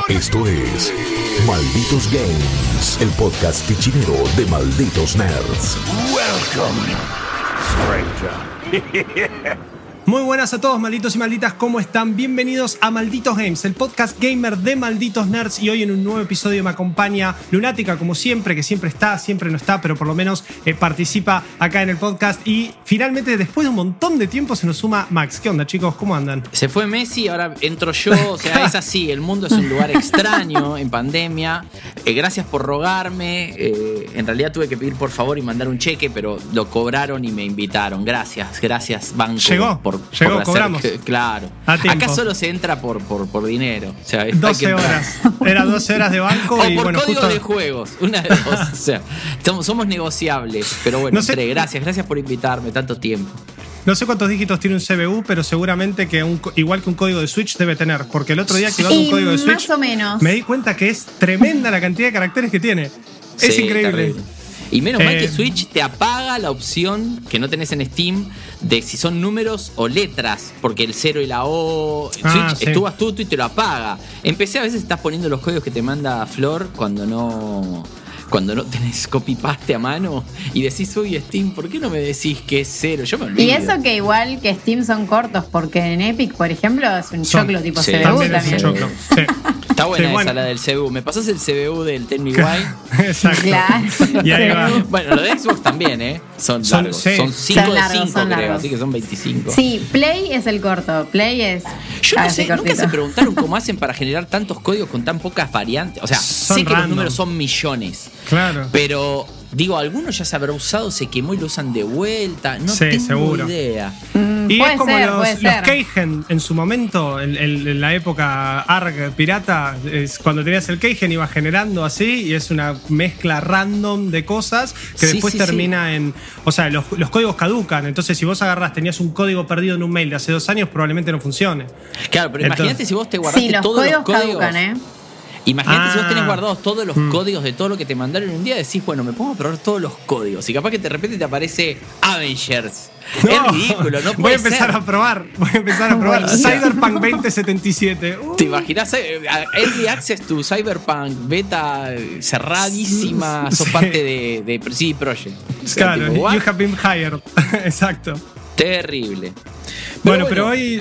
Esto es Malditos Games, el podcast fichinero de Malditos Nerds. Welcome, stranger. Muy buenas a todos, malditos y malditas, ¿cómo están? Bienvenidos a Malditos Games, el podcast gamer de Malditos Nerds. Y hoy en un nuevo episodio me acompaña Lunática, como siempre, que siempre está, siempre no está, pero por lo menos participa acá en el podcast. Y finalmente, después de un montón de tiempo, se nos suma Max. ¿Qué onda, chicos? ¿Cómo andan? Se fue Messi, ahora entro yo. O sea, es así, el mundo es un lugar extraño en pandemia. Gracias por rogarme. En realidad tuve que pedir por favor y mandar un cheque, pero lo cobraron y me invitaron. Gracias, banco. Llegó, cobramos. Claro. Acá solo se entra por dinero. O sea, 12 horas. Era 12 horas de banco o y por bueno, código justo... de juegos. Una de dos. O sea, somos negociables. Pero bueno, no sé... Gracias por invitarme tanto tiempo. No sé cuántos dígitos tiene un CBU, pero seguramente que igual que un código de Switch debe tener. Porque el otro día activando un código de Switch, más o menos, me di cuenta que es tremenda la cantidad de caracteres que tiene. Es sí, increíble. Terrible. Y menos mal que Switch te apaga la opción que no tenés en Steam de si son números o letras, porque el 0 y la O, Switch estuvo astuto y te lo apaga. Empecé a veces estás poniendo los códigos que te manda Flor cuando no tenés copy-paste a mano y decís, uy, Steam, ¿por qué no me decís que es 0? Yo me olvido. Y eso que igual que Steam son cortos, porque en Epic, por ejemplo, es un choclo tipo CBU también. también. Es un choclo. Sí. Está buena esa, la del CBU. ¿Me pasás el CBU del Tell Me Why? Exacto. Claro. Y ahí va. Bueno, lo de Xbox también, ¿eh? Son largos. Sí. Son 5 de 5, creo, largos. así que son 25. Sí, Play es el corto. Play es... Yo no sé, nunca cortito. se preguntaron cómo hacen para generar tantos códigos con tan pocas variantes. O sea, sé que los números son millones. Claro. Pero, digo, algunos ya se habrá usado, se quemó y lo usan de vuelta. No tengo seguro. idea. Y puede es como ser, los Keigen en su momento, en la época ARG pirata, cuando tenías el Keigen iba generando así y es una mezcla random de cosas que después termina en... O sea, los códigos caducan, entonces si vos tenías un código perdido en un mail de hace 2 años, probablemente no funcione. Claro, pero imagínate si vos te guardaste todos los códigos. Caducan, Imagínate si vos tenés guardados todos los códigos de todo lo que te mandaron un día, decís, bueno, me pongo a probar todos los códigos y capaz que de repente te aparece Avengers. No, es ridículo, no puede Voy a empezar ser. a probar. Cyberpunk 2077. ¿Te imaginas? Early Access to Cyberpunk beta cerradísima. Sos parte de CD Projekt. Claro, tipo, you have been hired. Exacto. Terrible. Pero hoy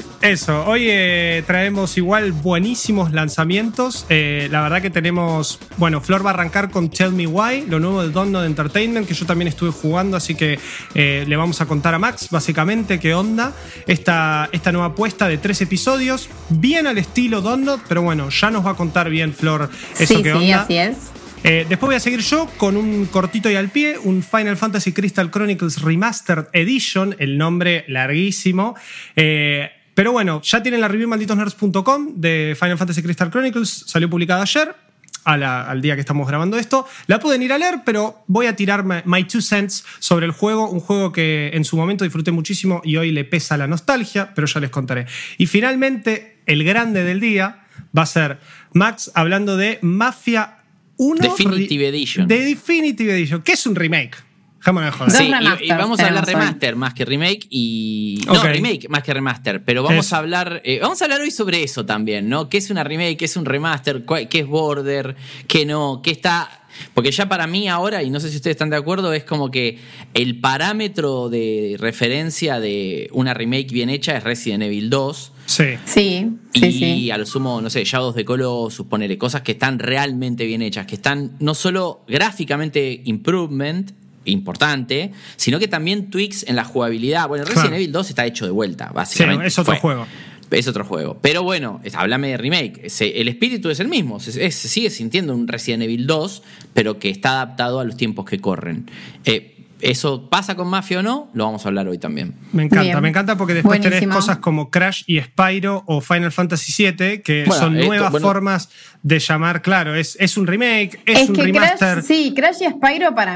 traemos igual buenísimos lanzamientos. La verdad que tenemos... Bueno, Flor va a arrancar con Tell Me Why, lo nuevo de Dontnod Entertainment, que yo también estuve jugando, así que le vamos a contar a Max, básicamente, qué onda esta nueva apuesta de 3 episodios, bien al estilo Dontnod, pero bueno, ya nos va a contar bien Flor eso que onda. Sí, así es. Después voy a seguir yo con un cortito y al pie, un Final Fantasy Crystal Chronicles Remastered Edition, el nombre larguísimo. Pero bueno, ya tienen la review en malditosnerds.com de Final Fantasy Crystal Chronicles, salió publicada ayer, al día que estamos grabando esto. La pueden ir a leer, pero voy a tirar my 2 cents sobre el juego, un juego que en su momento disfruté muchísimo y hoy le pesa la nostalgia, pero ya les contaré. Y finalmente, el grande del día va a ser Max hablando de Mafia 1 Definitive Edition. De Definitive Edition, que es un remake. Déjame de joder. Sí, y vamos a hablar remaster más que remake y... No, remake más que remaster, pero vamos a hablar hoy sobre eso también, ¿no? ¿Qué es una remake? ¿Qué es un remaster? ¿Qué es Border? ¿Qué no? ¿Qué está...? Porque ya para mí ahora, y no sé si ustedes están de acuerdo, es como que el parámetro de referencia de una remake bien hecha es Resident Evil 2. Sí. Y a lo sumo, no sé, Shadows of the Colossus, ponele cosas que están realmente bien hechas, que están no solo gráficamente improvement, importante, sino que también tweaks en la jugabilidad. Bueno, Resident Evil 2 está hecho de vuelta, básicamente. Sí, es otro juego. Es otro juego. Pero bueno, háblame de remake. El espíritu es el mismo. Se sigue sintiendo un Resident Evil 2, pero que está adaptado a los tiempos que corren. ¿Eso pasa con Mafia o no? Lo vamos a hablar hoy también. Me encanta porque después tenés cosas como Crash y Spyro o Final Fantasy VII, que son nuevas formas de llamar, claro, es un remake, es un remaster. Crash y Spyro para mí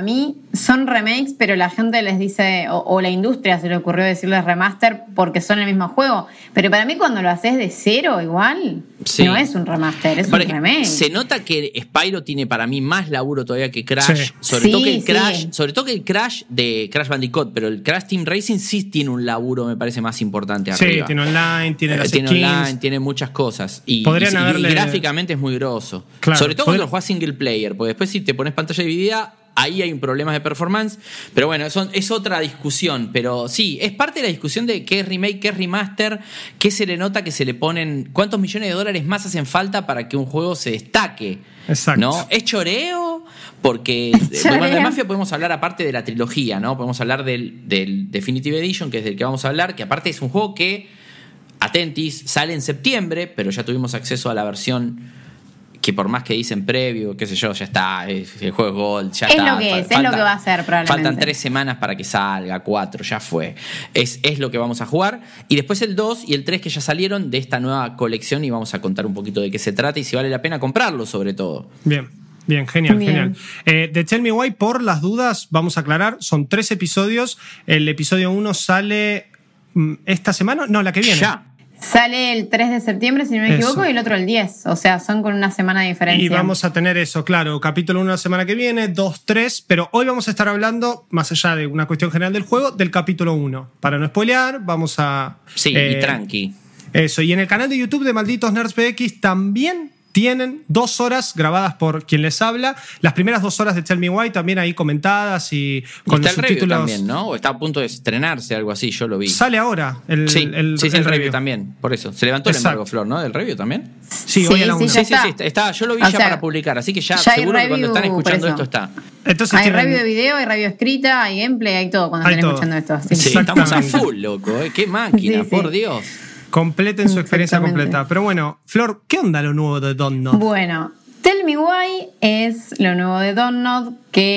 son remakes, pero la gente les dice, o la industria se le ocurrió decirles remaster porque son el mismo juego. Pero para mí cuando lo haces de cero igual, no es un remaster, es un remake. Se nota que Spyro tiene para mí más laburo todavía que Crash, sobre todo que el Crash de Crash Bandicoot, pero el Crash Team Racing sí tiene un laburo, me parece, más importante arriba. Sí, tiene online, tiene las skins. Online, tiene muchas cosas. Y gráficamente es muy grosso. Claro, sobre todo cuando lo juegas single player, porque después si te pones pantalla dividida, ahí hay un problema de performance, pero bueno, eso es otra discusión, pero sí, es parte de la discusión de qué es remake, qué es remaster, qué se le nota que se le ponen, cuántos millones de dólares más hacen falta para que un juego se destaque. Exacto. ¿No? ¿Es choreo? Porque bueno, de Mafia podemos hablar aparte de la trilogía, ¿no? Podemos hablar del Definitive Edition, que es del que vamos a hablar, que aparte es un juego que, atentis, sale en septiembre, pero ya tuvimos acceso a la versión que por más que dicen previo, qué sé yo, ya está, el juego es Gold, ya está. Es lo que es lo que va a ser probablemente. Faltan 3 semanas para que salga, 4, ya fue. Es lo que vamos a jugar. Y después el 2 y el 3 que ya salieron de esta nueva colección y vamos a contar un poquito de qué se trata y si vale la pena comprarlo sobre todo. Bien, genial. De Tell Me Why, por las dudas, vamos a aclarar, son 3 episodios. El episodio 1 sale esta semana, no, la que viene. Ya. Sale el 3 de septiembre, si no me equivoco, y el otro el 10. O sea, son con una semana de diferencia. Y vamos a tener eso, claro, capítulo 1 la semana que viene, 2, 3, pero hoy vamos a estar hablando, más allá de una cuestión general del juego, del capítulo 1. Para no spoilear, vamos a... Sí, y tranqui. Eso, y en el canal de YouTube de Malditos Nerds PX también tienen 2 horas grabadas por quien les habla. Las primeras 2 horas de Tell Me Why también ahí comentadas y con los subtítulos. También, ¿no? O está a punto de estrenarse, algo así, yo lo vi. Sale ahora el review también, por eso. Se levantó el embargo, Flor, ¿no? ¿Del review también? Sí, hoy a la 1. Sí, está. Yo lo vi para publicar, así que ya seguro que cuando están escuchando esto está. Entonces hay review de video, hay review escrita, hay gameplay, hay todo cuando están escuchando esto. Sí, estamos a full, loco. Qué máquina, por Dios. Completen su experiencia completa. Pero bueno, Flor, ¿qué onda lo nuevo de Dontnod? Bueno, Tell Me Why es lo nuevo de Dontnod,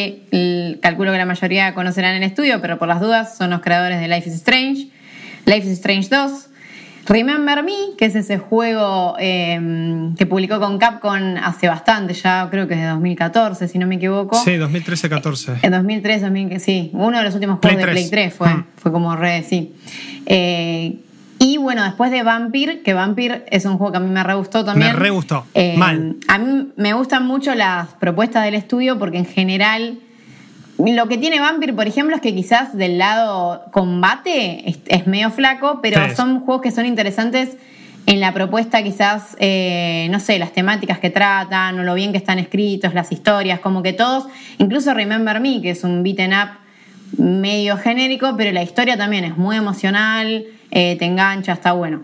que calculo que la mayoría conocerán en el estudio, pero por las dudas son los creadores de Life is Strange 2, Remember Me, que es ese juego que publicó con Capcom hace bastante, ya creo que es de 2014, si no me equivoco. Sí, 2013-14. En 2003, sí, uno de los últimos juegos de Play 3 fue como sí. Y bueno, después de Vampir, que Vampir es un juego que a mí me re gustó también. Me re gustó. Mal. A mí me gustan mucho las propuestas del estudio porque en general lo que tiene Vampir, por ejemplo, es que quizás del lado combate es medio flaco, pero son juegos que son interesantes en la propuesta quizás, no sé, las temáticas que tratan o lo bien que están escritos, las historias, como que todos, incluso Remember Me, que es un beaten up medio genérico, pero la historia también es muy emocional, te engancha, está bueno.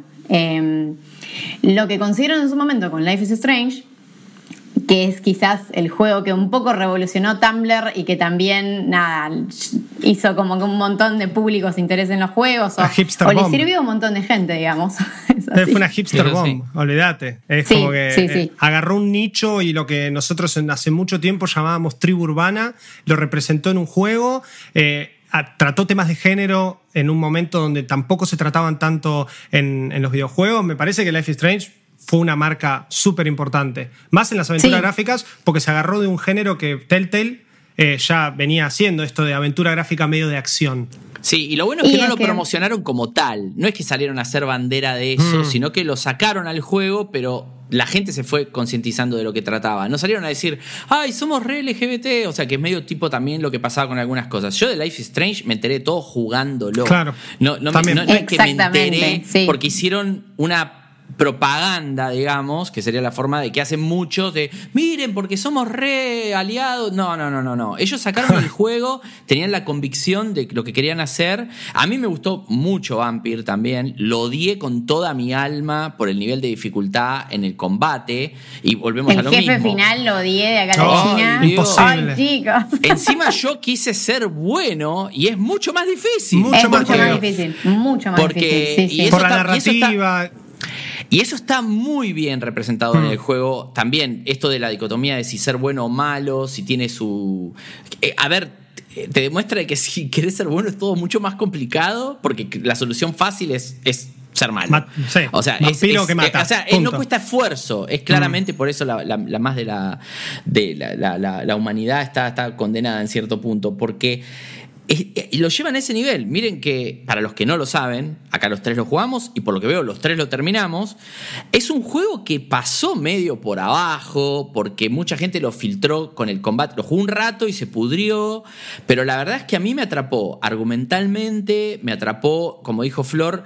Lo que consiguieron en su momento con Life is Strange, que es quizás el juego que un poco revolucionó Tumblr y que también, hizo como que un montón de públicos se interesen en los juegos o le sirvió a un montón de gente, digamos. Fue una hipster bomb, olvídate. Es como que agarró un nicho y lo que nosotros hace mucho tiempo llamábamos tribu urbana, lo representó en un juego, trató temas de género en un momento donde tampoco se trataban tanto en los videojuegos. Me parece que Life is Strange fue una marca súper importante. Más en las aventuras gráficas, porque se agarró de un género que Telltale ya venía haciendo, esto de aventura gráfica medio de acción. Sí, y lo bueno es que no lo promocionaron como tal. No es que salieron a hacer bandera de eso, sino que lo sacaron al juego, pero la gente se fue concientizando de lo que trataba. No salieron a decir, ¡ay, somos re LGBT! O sea, que es medio tipo también lo que pasaba con algunas cosas. Yo de Life is Strange me enteré todo jugándolo. Claro. No es que me enteré porque hicieron una propaganda, digamos, que sería la forma de que hacen muchos de miren porque somos re aliados. No. Ellos sacaron el juego, tenían la convicción de lo que querían hacer. A mí me gustó mucho Vampir también, lo odié con toda mi alma por el nivel de dificultad en el combate y volvemos a lo mismo. El jefe final lo odié de acá de China. Imposible. Ay, chicos. Encima yo quise ser bueno y es mucho más difícil. Mucho más difícil. Sí. Por la narrativa. Y eso está muy bien representado en el juego. También esto de la dicotomía de si ser bueno o malo, si tiene su... te demuestra que si querés ser bueno es todo mucho más complicado, porque la solución fácil es ser malo. Sí, o sea, vampiro que mata. O sea, no cuesta esfuerzo. Es claramente por eso la más de la humanidad está condenada en cierto punto. Porque lo llevan a ese nivel. Miren que, para los que no lo saben, acá los tres lo jugamos y por lo que veo los tres lo terminamos. Es un juego que pasó medio por abajo porque mucha gente lo filtró con el combate. Lo jugó un rato y se pudrió, pero la verdad es que a mí me atrapó argumentalmente, me atrapó, como dijo Flor,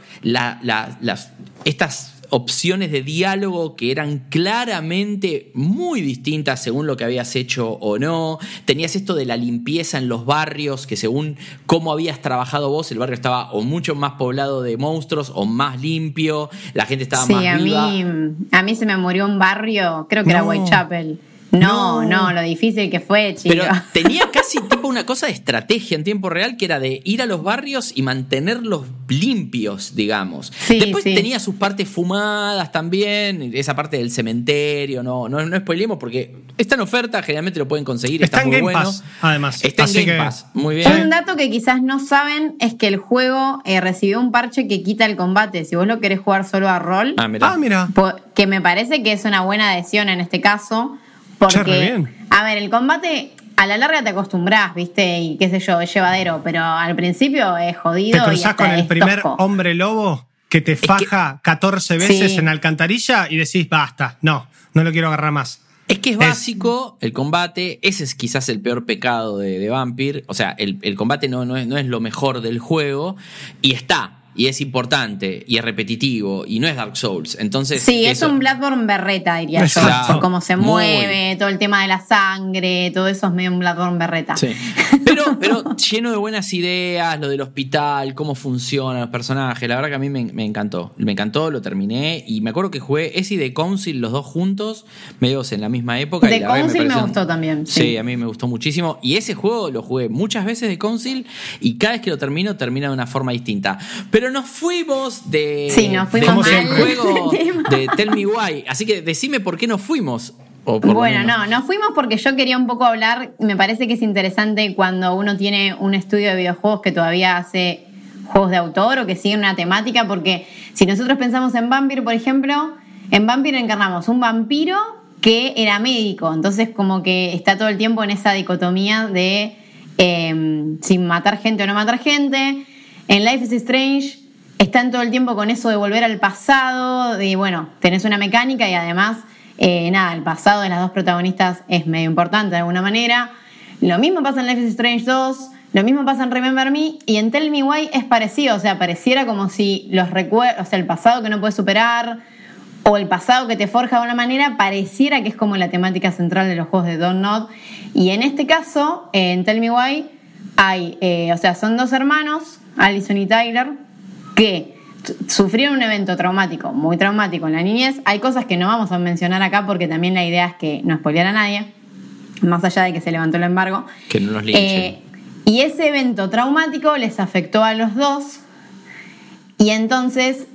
estas opciones de diálogo que eran claramente muy distintas según lo que habías hecho o no. Tenías esto de la limpieza en los barrios, que según cómo habías trabajado vos, el barrio estaba o mucho más poblado de monstruos o más limpio, la gente estaba más viva. A mí se me murió un barrio, creo que era Whitechapel. No, lo difícil que fue, chico. Pero tenía casi tipo una cosa de estrategia en tiempo real, que era de ir a los barrios y mantenerlos limpios, digamos. Sí, después tenía sus partes fumadas también, esa parte del cementerio, no spoilemos porque está en oferta, generalmente lo pueden conseguir, está muy bueno. Pass, además. Está en Game Pass, muy bien. Un dato que quizás no saben es que el juego recibió un parche que quita el combate. Si vos lo querés jugar solo a rol, mira. Que me parece que es una buena adhesión en este caso. Porque, a ver, el combate a la larga te acostumbras, ¿viste? Y qué sé yo, es llevadero, pero al principio es jodido. Te cruzás con el primer hombre lobo que te faja 14 veces en alcantarilla y decís, basta, no lo quiero agarrar más. Es que es básico el combate, ese es quizás el peor pecado de Vampire. O sea, el combate no es lo mejor del juego y y es importante, y es repetitivo, y no es Dark Souls. Entonces, sí, es un Bloodborne berreta, diría yo. Por cómo se mueve, todo el tema de la sangre, todo eso es medio un Bloodborne berreta. Sí. Pero lleno de buenas ideas, lo del hospital, cómo funcionan los personajes. La verdad que a mí me encantó. Me encantó, lo terminé, y me acuerdo que jugué ese y The Council, los dos juntos, medios en la misma época. The Council me gustó también. Sí, a mí me gustó muchísimo. Y ese juego lo jugué muchas veces de Council, y cada vez que lo termina de una forma distinta. Pero nos fuimos del juego de Tell Me Why. Así que decime por qué nos fuimos. Nos fuimos porque yo quería un poco hablar. Me parece que es interesante cuando uno tiene un estudio de videojuegos que todavía hace juegos de autor o que sigue una temática. Porque si nosotros pensamos en Vampire, por ejemplo, en Vampire encarnamos un vampiro que era médico. Entonces como que está todo el tiempo en esa dicotomía de sin matar gente o no matar gente. En Life is Strange están todo el tiempo con eso de volver al pasado, de tenés una mecánica y además, el pasado de las dos protagonistas es medio importante de alguna manera. Lo mismo pasa en Life is Strange 2, lo mismo pasa en Remember Me, y en Tell Me Why es parecido, o sea, pareciera como si los recuerdos, o sea, el pasado que no puedes superar, o el pasado que te forja de una manera, pareciera que es como la temática central de los juegos de Dontnod. Y en este caso, en Tell Me Why, hay, son dos hermanos, Allison y Tyler, que sufrieron un evento traumático, muy traumático en la niñez. Hay cosas que no vamos a mencionar acá porque también la idea es que no spoilear a nadie, más allá de que se levantó el embargo. Que no nos linchen. Y ese evento traumático les afectó a los dos, y entonces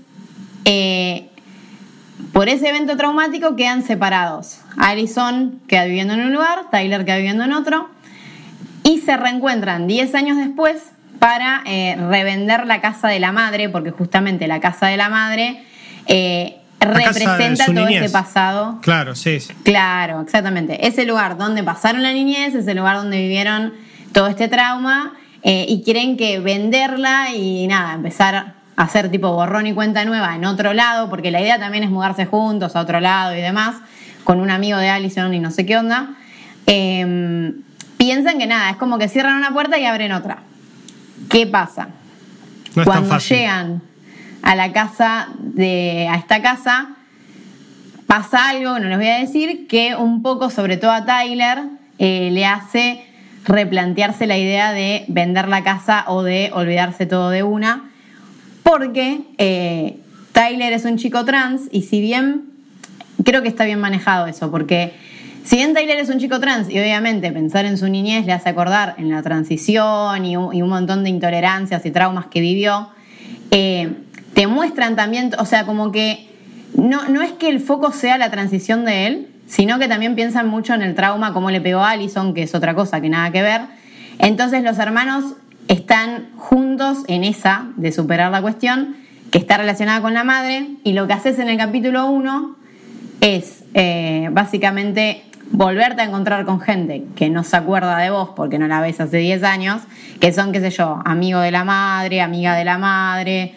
por ese evento traumático quedan separados. Allison queda viviendo en un lugar, Tyler queda viviendo en otro, y se reencuentran 10 años después para revender la casa de la madre, porque justamente la casa de la madre representa todo niñez. ese pasado. Claro, sí. Claro, exactamente. Ese lugar donde pasaron la niñez, ese lugar donde vivieron todo este trauma, y quieren que venderla y empezar a hacer tipo borrón y cuenta nueva en otro lado, porque la idea también es mudarse juntos a otro lado y demás, con un amigo de Allison y no sé qué onda. Piensan que es como que cierran una puerta y abren otra. ¿Qué pasa? No es Cuando tan fácil. llegan a esta casa, pasa algo que no les voy a decir, que un poco, sobre todo a Tyler, le hace replantearse la idea de vender la casa o de olvidarse todo de una, porque Tyler es un chico trans, y si bien creo que está bien manejado eso, porque si bien Tyler es un chico trans y obviamente pensar en su niñez le hace acordar en la transición y un montón de intolerancias y traumas que vivió, te muestran también, o sea, como que no es que el foco sea la transición de él, sino que también piensan mucho en el trauma, cómo le pegó a Allison, que es otra cosa que nada que ver. Entonces los hermanos están juntos en esa de superar la cuestión, que está relacionada con la madre, y lo que haces en el capítulo 1 es básicamente volverte a encontrar con gente que no se acuerda de vos porque no la ves hace 10 años, que son, qué sé yo, amigo de la madre, amiga de la madre,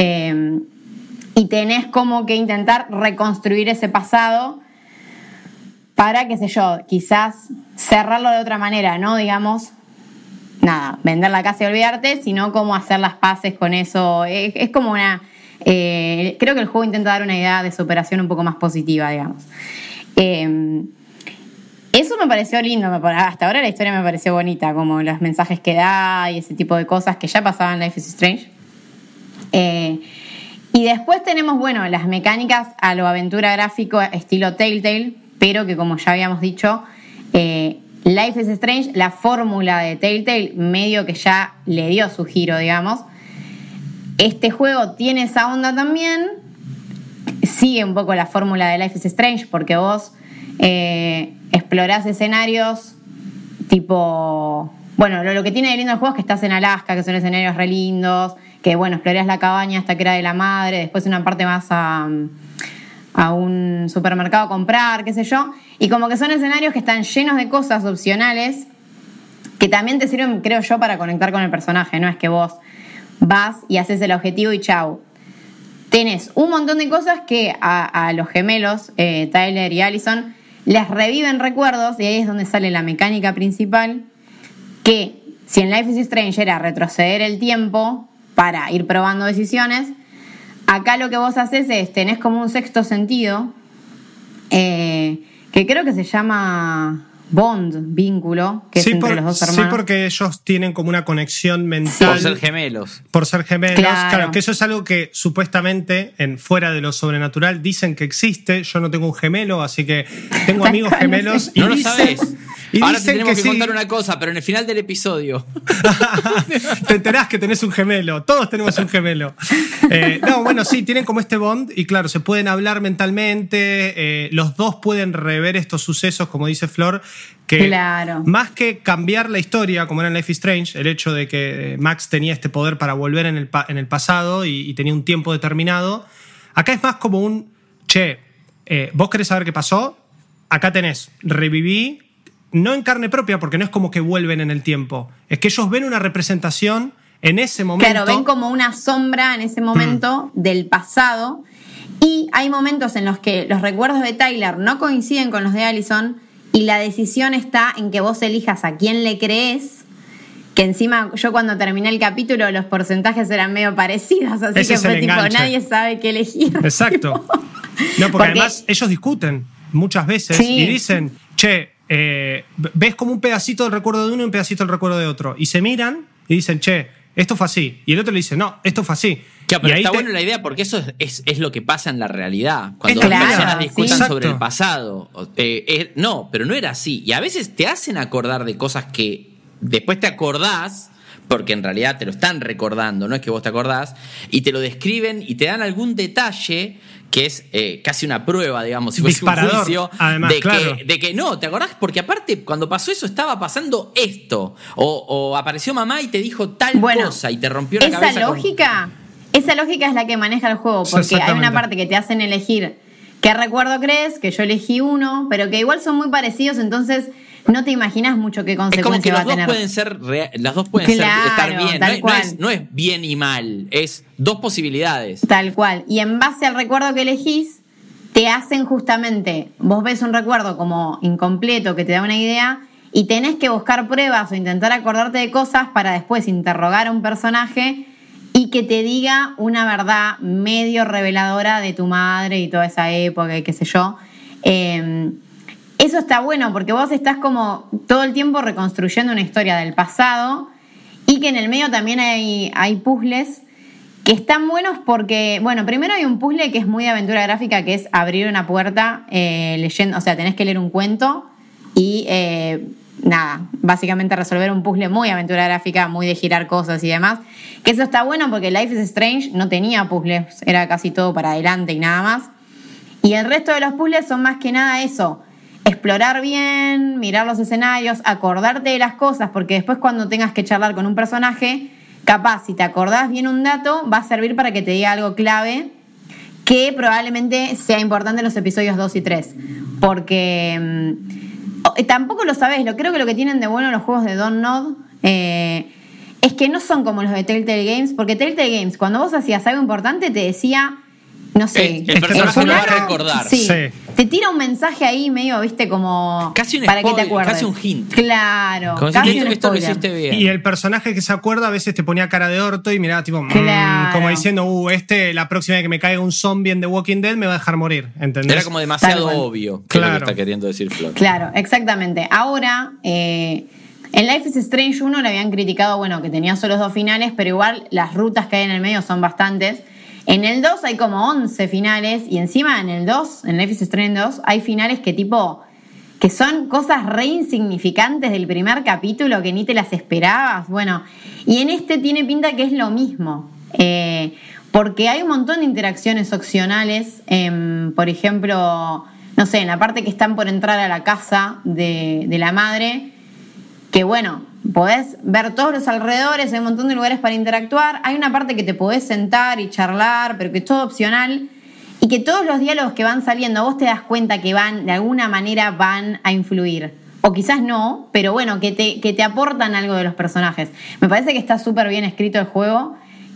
y tenés como que intentar reconstruir ese pasado para, qué sé yo, quizás cerrarlo de otra manera, no digamos, nada, vender la casa y olvidarte, sino cómo hacer las paces con eso. Es como una... creo que el juego intenta dar una idea de superación un poco más positiva, digamos. Eso me pareció lindo, hasta ahora la historia me pareció bonita, como los mensajes que da y ese tipo de cosas que ya pasaban en Life is Strange. Y después tenemos, bueno, las mecánicas a lo aventura gráfico estilo Telltale, pero que, como ya habíamos dicho, Life is Strange, la fórmula de Telltale medio que ya le dio su giro, digamos. Este juego tiene esa onda también, sigue un poco la fórmula de Life is Strange, porque vos explorás escenarios tipo... Bueno, lo que tiene de lindo el juego es que estás en Alaska, que son escenarios re lindos, que bueno, explorás la cabaña hasta que era de la madre, después una parte más a un supermercado a comprar, qué sé yo, y como que son escenarios que están llenos de cosas opcionales que también te sirven, creo yo, para conectar con el personaje. No es que vos vas y haces el objetivo y chau. Tenés un montón de cosas que a los gemelos, Tyler y Allison, les reviven recuerdos, y ahí es donde sale la mecánica principal, que si en Life is Strange era retroceder el tiempo para ir probando decisiones, acá lo que vos haces es, tenés como un sexto sentido, que creo que se llama bond, vínculo, que sí, es entre los dos hermanos. Sí, porque ellos tienen como una conexión mental. Por ser gemelos. Por ser gemelos, claro, que eso es algo que supuestamente, fuera de lo sobrenatural, dicen que existe. Yo no tengo un gemelo, así que tengo amigos gemelos. No lo sabés. Y ahora dicen te tenemos que contar sí. una cosa, pero en el final del episodio. Te enterás que tenés un gemelo. Todos tenemos un gemelo. No, bueno, sí, tienen como este bond y claro, se pueden hablar mentalmente. Los dos pueden rever estos sucesos, como dice Flor, que claro, más que cambiar la historia, como era en Life is Strange, el hecho de que Max tenía este poder para volver en el pasado y tenía un tiempo determinado, acá es más como un, ¿vos querés saber qué pasó? Acá tenés, reviví. No en carne propia, porque no es como que vuelven en el tiempo. Es que ellos ven una representación en ese momento. Claro, ven como una sombra en ese momento del pasado. Y hay momentos en los que los recuerdos de Tyler no coinciden con los de Allison, y la decisión está en que vos elijas a quién le crees. Que encima, yo cuando terminé el capítulo, los porcentajes eran medio parecidos, así Ese que fue tipo, enganche. nadie sabe qué elegir. Exacto. No, porque además ellos discuten muchas veces, sí, y dicen, ves como un pedacito del recuerdo de uno y un pedacito del recuerdo de otro. Y se miran y dicen, esto fue así. Y el otro le dice, no, esto fue así. Claro, pero y ahí está buena la idea, porque eso es lo que pasa en la realidad. Cuando Claro, las personas discutan sí, sobre el pasado. No, pero no era así. Y a veces te hacen acordar de cosas que después te acordás, porque en realidad te lo están recordando, no es que vos te acordás, y te lo describen y te dan algún detalle que es casi una prueba, digamos, si fuese un juicio, además, de que no, ¿te acordás? Porque aparte, cuando pasó eso, estaba pasando esto. O apareció mamá y te dijo tal cosa y te rompió la cabeza. Esa lógica es la que maneja el juego, porque hay una parte que te hacen elegir qué recuerdo crees, que yo elegí uno, pero que igual son muy parecidos, entonces no te imaginas mucho qué consecuencia va a tener. Las dos pueden estar bien. No es bien y mal, es dos posibilidades. Tal cual. Y en base al recuerdo que elegís, te hacen justamente, vos ves un recuerdo como incompleto que te da una idea y tenés que buscar pruebas o intentar acordarte de cosas para después interrogar a un personaje y que te diga una verdad medio reveladora de tu madre y toda esa época y qué sé yo. Eso está bueno porque vos estás como todo el tiempo reconstruyendo una historia del pasado, y que en el medio también hay puzzles que están buenos porque, bueno, primero hay un puzzle que es muy de aventura gráfica, que es abrir una puerta leyendo, o sea, tenés que leer un cuento y básicamente resolver un puzzle muy aventura gráfica, muy de girar cosas y demás, que eso está bueno porque Life is Strange no tenía puzzles, era casi todo para adelante y nada más, y el resto de los puzzles son más que nada eso: explorar bien, mirar los escenarios, acordarte de las cosas, porque después cuando tengas que charlar con un personaje, capaz, si te acordás bien un dato, va a servir para que te diga algo clave que probablemente sea importante en los episodios 2 y 3. Porque tampoco lo sabés. Creo que lo que tienen de bueno los juegos de Don't Nod es que no son como los de Telltale Games, porque Telltale Games, cuando vos hacías algo importante, te decía, no sé, el personaje lo va a recordar. Sí. Te tira un mensaje ahí medio, viste, como casi un para spoiler, que te acuerdes. Casi un hint. Claro, como casi si un esto lo spoiler. hiciste bien. Y el personaje que se acuerda a veces te ponía cara de orto y miraba tipo, Claro. como diciendo, la próxima vez que me caiga un zombie en The Walking Dead me va a dejar morir, ¿entendés? Era como demasiado Tal cual. obvio, que es lo Claro. que está queriendo decir Flor. Claro, exactamente. Ahora, en Life is Strange 1 le habían criticado, que tenía solo 2 finales, pero igual las rutas que hay en el medio son bastantes. En el 2 hay como 11 finales y encima en el 2, en Life is Strange 2, hay finales que son cosas re insignificantes del primer capítulo que ni te las esperabas. Bueno, y en este tiene pinta que es lo mismo. Porque hay un montón de interacciones opcionales. Por ejemplo, no sé, en la parte que están por entrar a la casa de la madre, que podés ver todos los alrededores, hay un montón de lugares para interactuar. Hay una parte que te podés sentar y charlar, pero que es todo opcional. Y que todos los diálogos que van saliendo, vos te das cuenta que de alguna manera van a influir. O quizás no, pero que te aportan algo de los personajes. Me parece que está súper bien escrito el juego.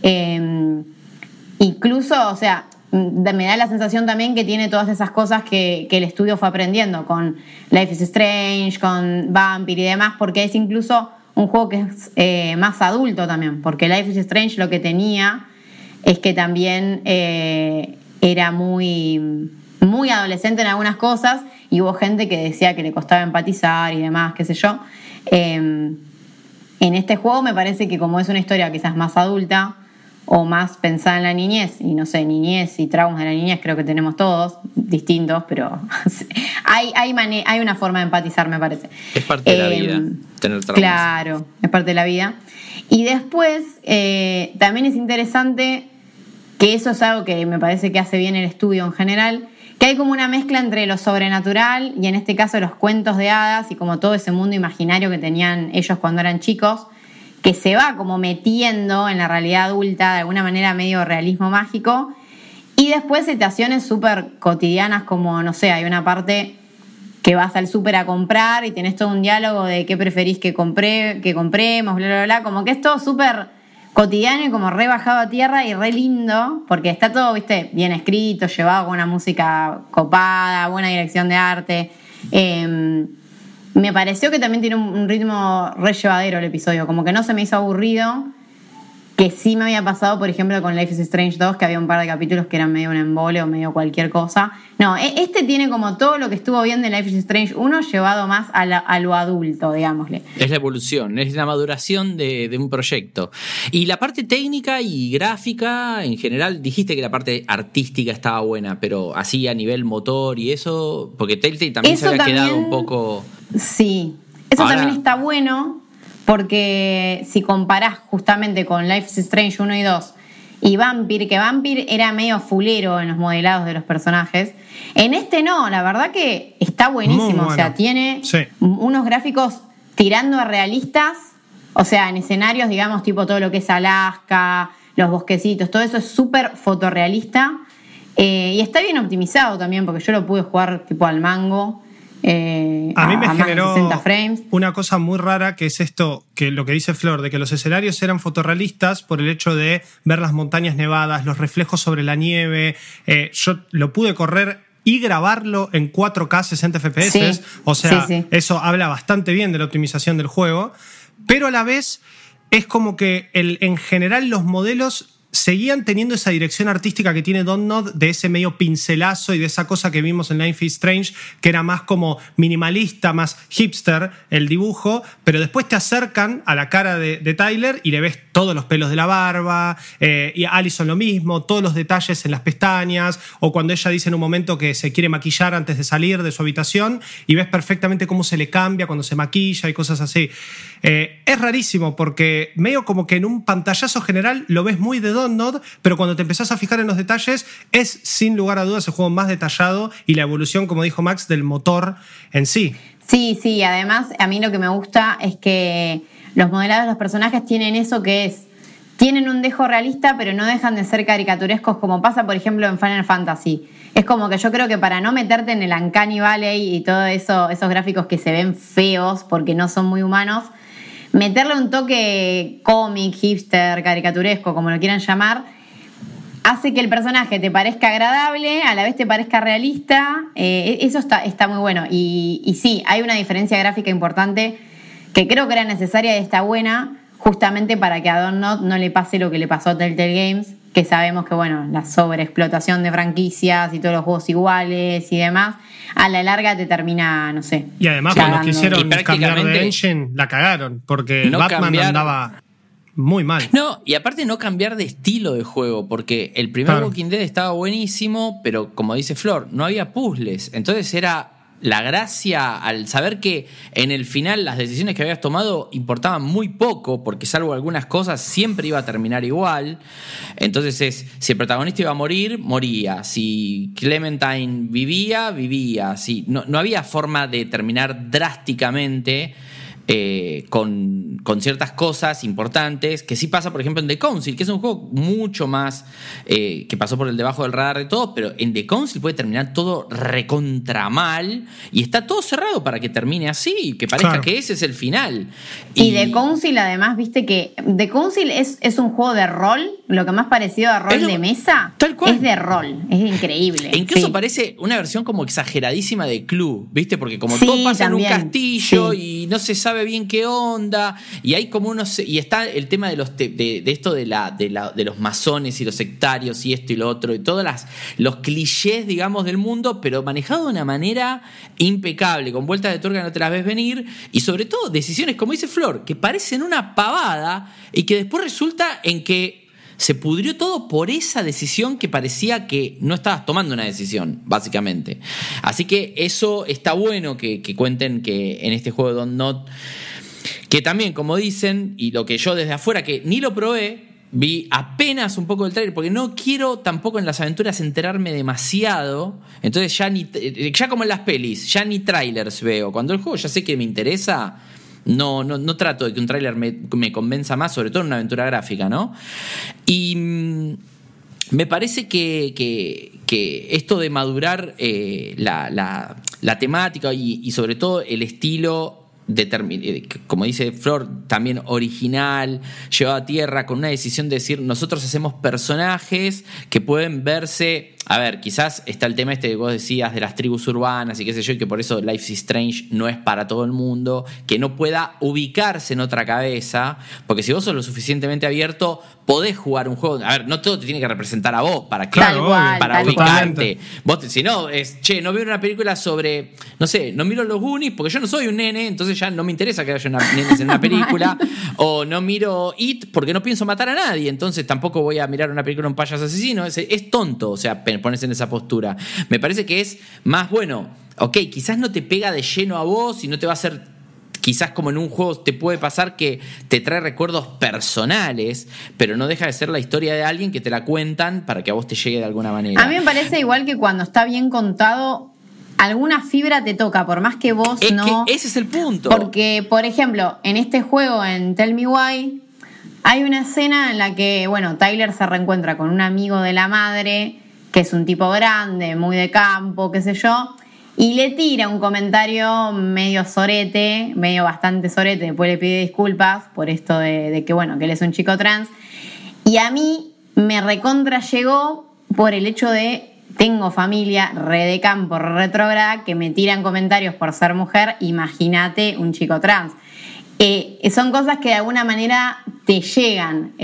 Incluso, me da la sensación también que tiene todas esas cosas que el estudio fue aprendiendo con Life is Strange, con Vampire y demás, porque es incluso un juego que es más adulto también, porque Life is Strange lo que tenía es que también era muy, muy adolescente en algunas cosas y hubo gente que decía que le costaba empatizar y demás, qué sé yo. En este juego me parece que como es una historia quizás más adulta o más pensada en la niñez, y no sé, niñez y traumas de la niñez creo que tenemos todos, distintos, pero hay una forma de empatizar, me parece. Es parte de la vida, tener traumas. Claro, es parte de la vida. Y después, también es interesante, que eso es algo que me parece que hace bien el estudio en general, que hay como una mezcla entre lo sobrenatural y en este caso los cuentos de hadas y como todo ese mundo imaginario que tenían ellos cuando eran chicos, que se va como metiendo en la realidad adulta de alguna manera medio realismo mágico, y después situaciones súper cotidianas como, no sé, hay una parte que vas al súper a comprar y tenés todo un diálogo de qué preferís que compremos, bla, bla, bla, como que es todo súper cotidiano y como re bajado a tierra y re lindo, porque está todo, viste, bien escrito, llevado con una música copada, buena dirección de arte. Me pareció que también tiene un ritmo re llevadero el episodio, como que no se me hizo aburrido, que sí me había pasado, por ejemplo, con Life is Strange 2, que había un par de capítulos que eran medio un embole o medio cualquier cosa. No, este tiene como todo lo que estuvo bien de Life is Strange 1 llevado más a lo adulto, digámosle. Es la evolución, es la maduración de un proyecto. Y la parte técnica y gráfica, en general, dijiste que la parte artística estaba buena, pero así a nivel motor y eso, porque Telltale también eso se había también, quedado un poco... Sí, eso Ahora, también está bueno, porque si comparás justamente con Life is Strange 1 y 2 y Vampire, que Vampire era medio fulero en los modelados de los personajes, en este no, la verdad que está buenísimo, Muy bueno. O sea, tiene unos gráficos tirando a realistas, o sea, en escenarios, digamos, tipo todo lo que es Alaska, los bosquecitos, todo eso es súper fotorrealista, y está bien optimizado también, porque yo lo pude jugar tipo al mango. A mí me generó 60 frames. una cosa muy rara, que es esto, que lo que dice Flor, de que los escenarios eran fotorrealistas por el hecho de ver las montañas nevadas, los reflejos sobre la nieve. Yo lo pude correr y grabarlo en 4K 60 FPS. Sí, o sea, sí. eso habla bastante bien de la optimización del juego, pero a la vez es como que en general los modelos seguían teniendo esa dirección artística que tiene Don't Nod, de ese medio pincelazo y de esa cosa que vimos en Life is Strange, que era más como minimalista, más hipster el dibujo, pero después te acercan a la cara de Tyler y le ves todos los pelos de la barba, y a Allison lo mismo, todos los detalles en las pestañas, o cuando ella dice en un momento que se quiere maquillar antes de salir de su habitación y ves perfectamente cómo se le cambia cuando se maquilla y cosas así. Es rarísimo porque medio como que en un pantallazo general lo ves muy de Don't Nod, pero cuando te empezás a fijar en los detalles es sin lugar a dudas el juego más detallado y la evolución, como dijo Max, del motor en sí. Sí, además a mí lo que me gusta es que los modelados de los personajes tienen eso que es tienen un dejo realista, pero no dejan de ser caricaturescos, como pasa, por ejemplo, en Final Fantasy. Es como que yo creo que para no meterte en el Uncanny Valley y todo eso, esos gráficos que se ven feos porque no son muy humanos, meterle un toque cómic, hipster, caricaturesco, como lo quieran llamar, hace que el personaje te parezca agradable, a la vez te parezca realista. Eso está muy bueno. Y sí, hay una diferencia gráfica importante que creo que era necesaria y está buena, justamente para que a Dontnod no le pase lo que le pasó a Telltale Games, que sabemos que, bueno, la sobreexplotación de franquicias y todos los juegos iguales y demás, a la larga te termina, no sé. Y además, cuando quisieron cambiar de engine, la cagaron, porque no Batman andaba muy mal. No, y aparte no cambiar de estilo de juego, porque el primer Walking Dead estaba buenísimo, pero como dice Flor, no había puzzles. Entonces era la gracia al saber que en el final las decisiones que habías tomado importaban muy poco, porque salvo algunas cosas siempre iba a terminar igual. Entonces si el protagonista iba a morir, moría. Si Clementine vivía. Si, no había forma de terminar drásticamente con ciertas cosas importantes, que sí pasa, por ejemplo, en The Council, que es un juego mucho más que pasó por el debajo del radar de todos, pero en The Council puede terminar todo recontra mal y está todo cerrado para que termine así, que parezca que ese es el final. Y The Council, además, viste que The Council es un juego de rol, lo que más parecido a rol de mesa, tal cual. Es de rol, es increíble. E incluso parece una versión como exageradísima de Clue, ¿viste? Porque como todo pasa también en un castillo y no se sabe bien qué onda, y hay como unos, y está el tema de esto de los masones y los sectarios y esto y lo otro, y todos los clichés, digamos, del mundo, pero manejado de una manera impecable, con vueltas de tuerca que no te las ves venir, y sobre todo decisiones, como dice Flor, que parecen una pavada y que después resulta en que se pudrió todo por esa decisión que parecía que no estabas tomando una decisión, básicamente. Así que eso está bueno que cuenten que en este juego de Dontnod, que también, como dicen, y lo que yo desde afuera, que ni lo probé, vi apenas un poco del tráiler, porque no quiero tampoco en las aventuras enterarme demasiado. Entonces ya como en las pelis, ya ni trailers veo. Cuando el juego ya sé que me interesa, no trato de que un tráiler me convenza más, sobre todo en una aventura gráfica, ¿no? Y me parece que esto de madurar la temática y sobre todo el estilo, como dice Flor, también original, llevado a tierra, con una decisión de decir, nosotros hacemos personajes que pueden verse. A ver, quizás está el tema este que vos decías de las tribus urbanas y qué sé yo, y que por eso Life is Strange no es para todo el mundo, que no pueda ubicarse en otra cabeza, porque si vos sos lo suficientemente abierto, podés jugar un juego. A ver, no todo te tiene que representar a vos para ubicarte. Vos, si no, no veo una película sobre, no sé, no miro los Goonies porque yo no soy un nene, entonces ya no me interesa que haya nenes en una película, o no miro It porque no pienso matar a nadie, entonces tampoco voy a mirar una película de un payaso asesino. Es tonto, o sea, ponerse en esa postura. Me parece que es más bueno, quizás no te pega de lleno a vos y no te va a hacer, quizás como en un juego te puede pasar que te trae recuerdos personales, pero no deja de ser la historia de alguien que te la cuentan para que a vos te llegue de alguna manera. A mí me parece igual que cuando está bien contado, alguna fibra te toca, por más que vos no. Que ese es el punto. Porque, por ejemplo, en este juego, en Tell Me Why, hay una escena en la que, Tyler se reencuentra con un amigo de la madre, que es un tipo grande, muy de campo, qué sé yo, y le tira un comentario medio sorete, medio bastante sorete, después le pide disculpas por esto de que él es un chico trans, y a mí me recontra llegó por el hecho de, tengo familia re de campo, re retrógrada, que me tiran comentarios por ser mujer, imagínate un chico trans. Son cosas que de alguna manera te llegan.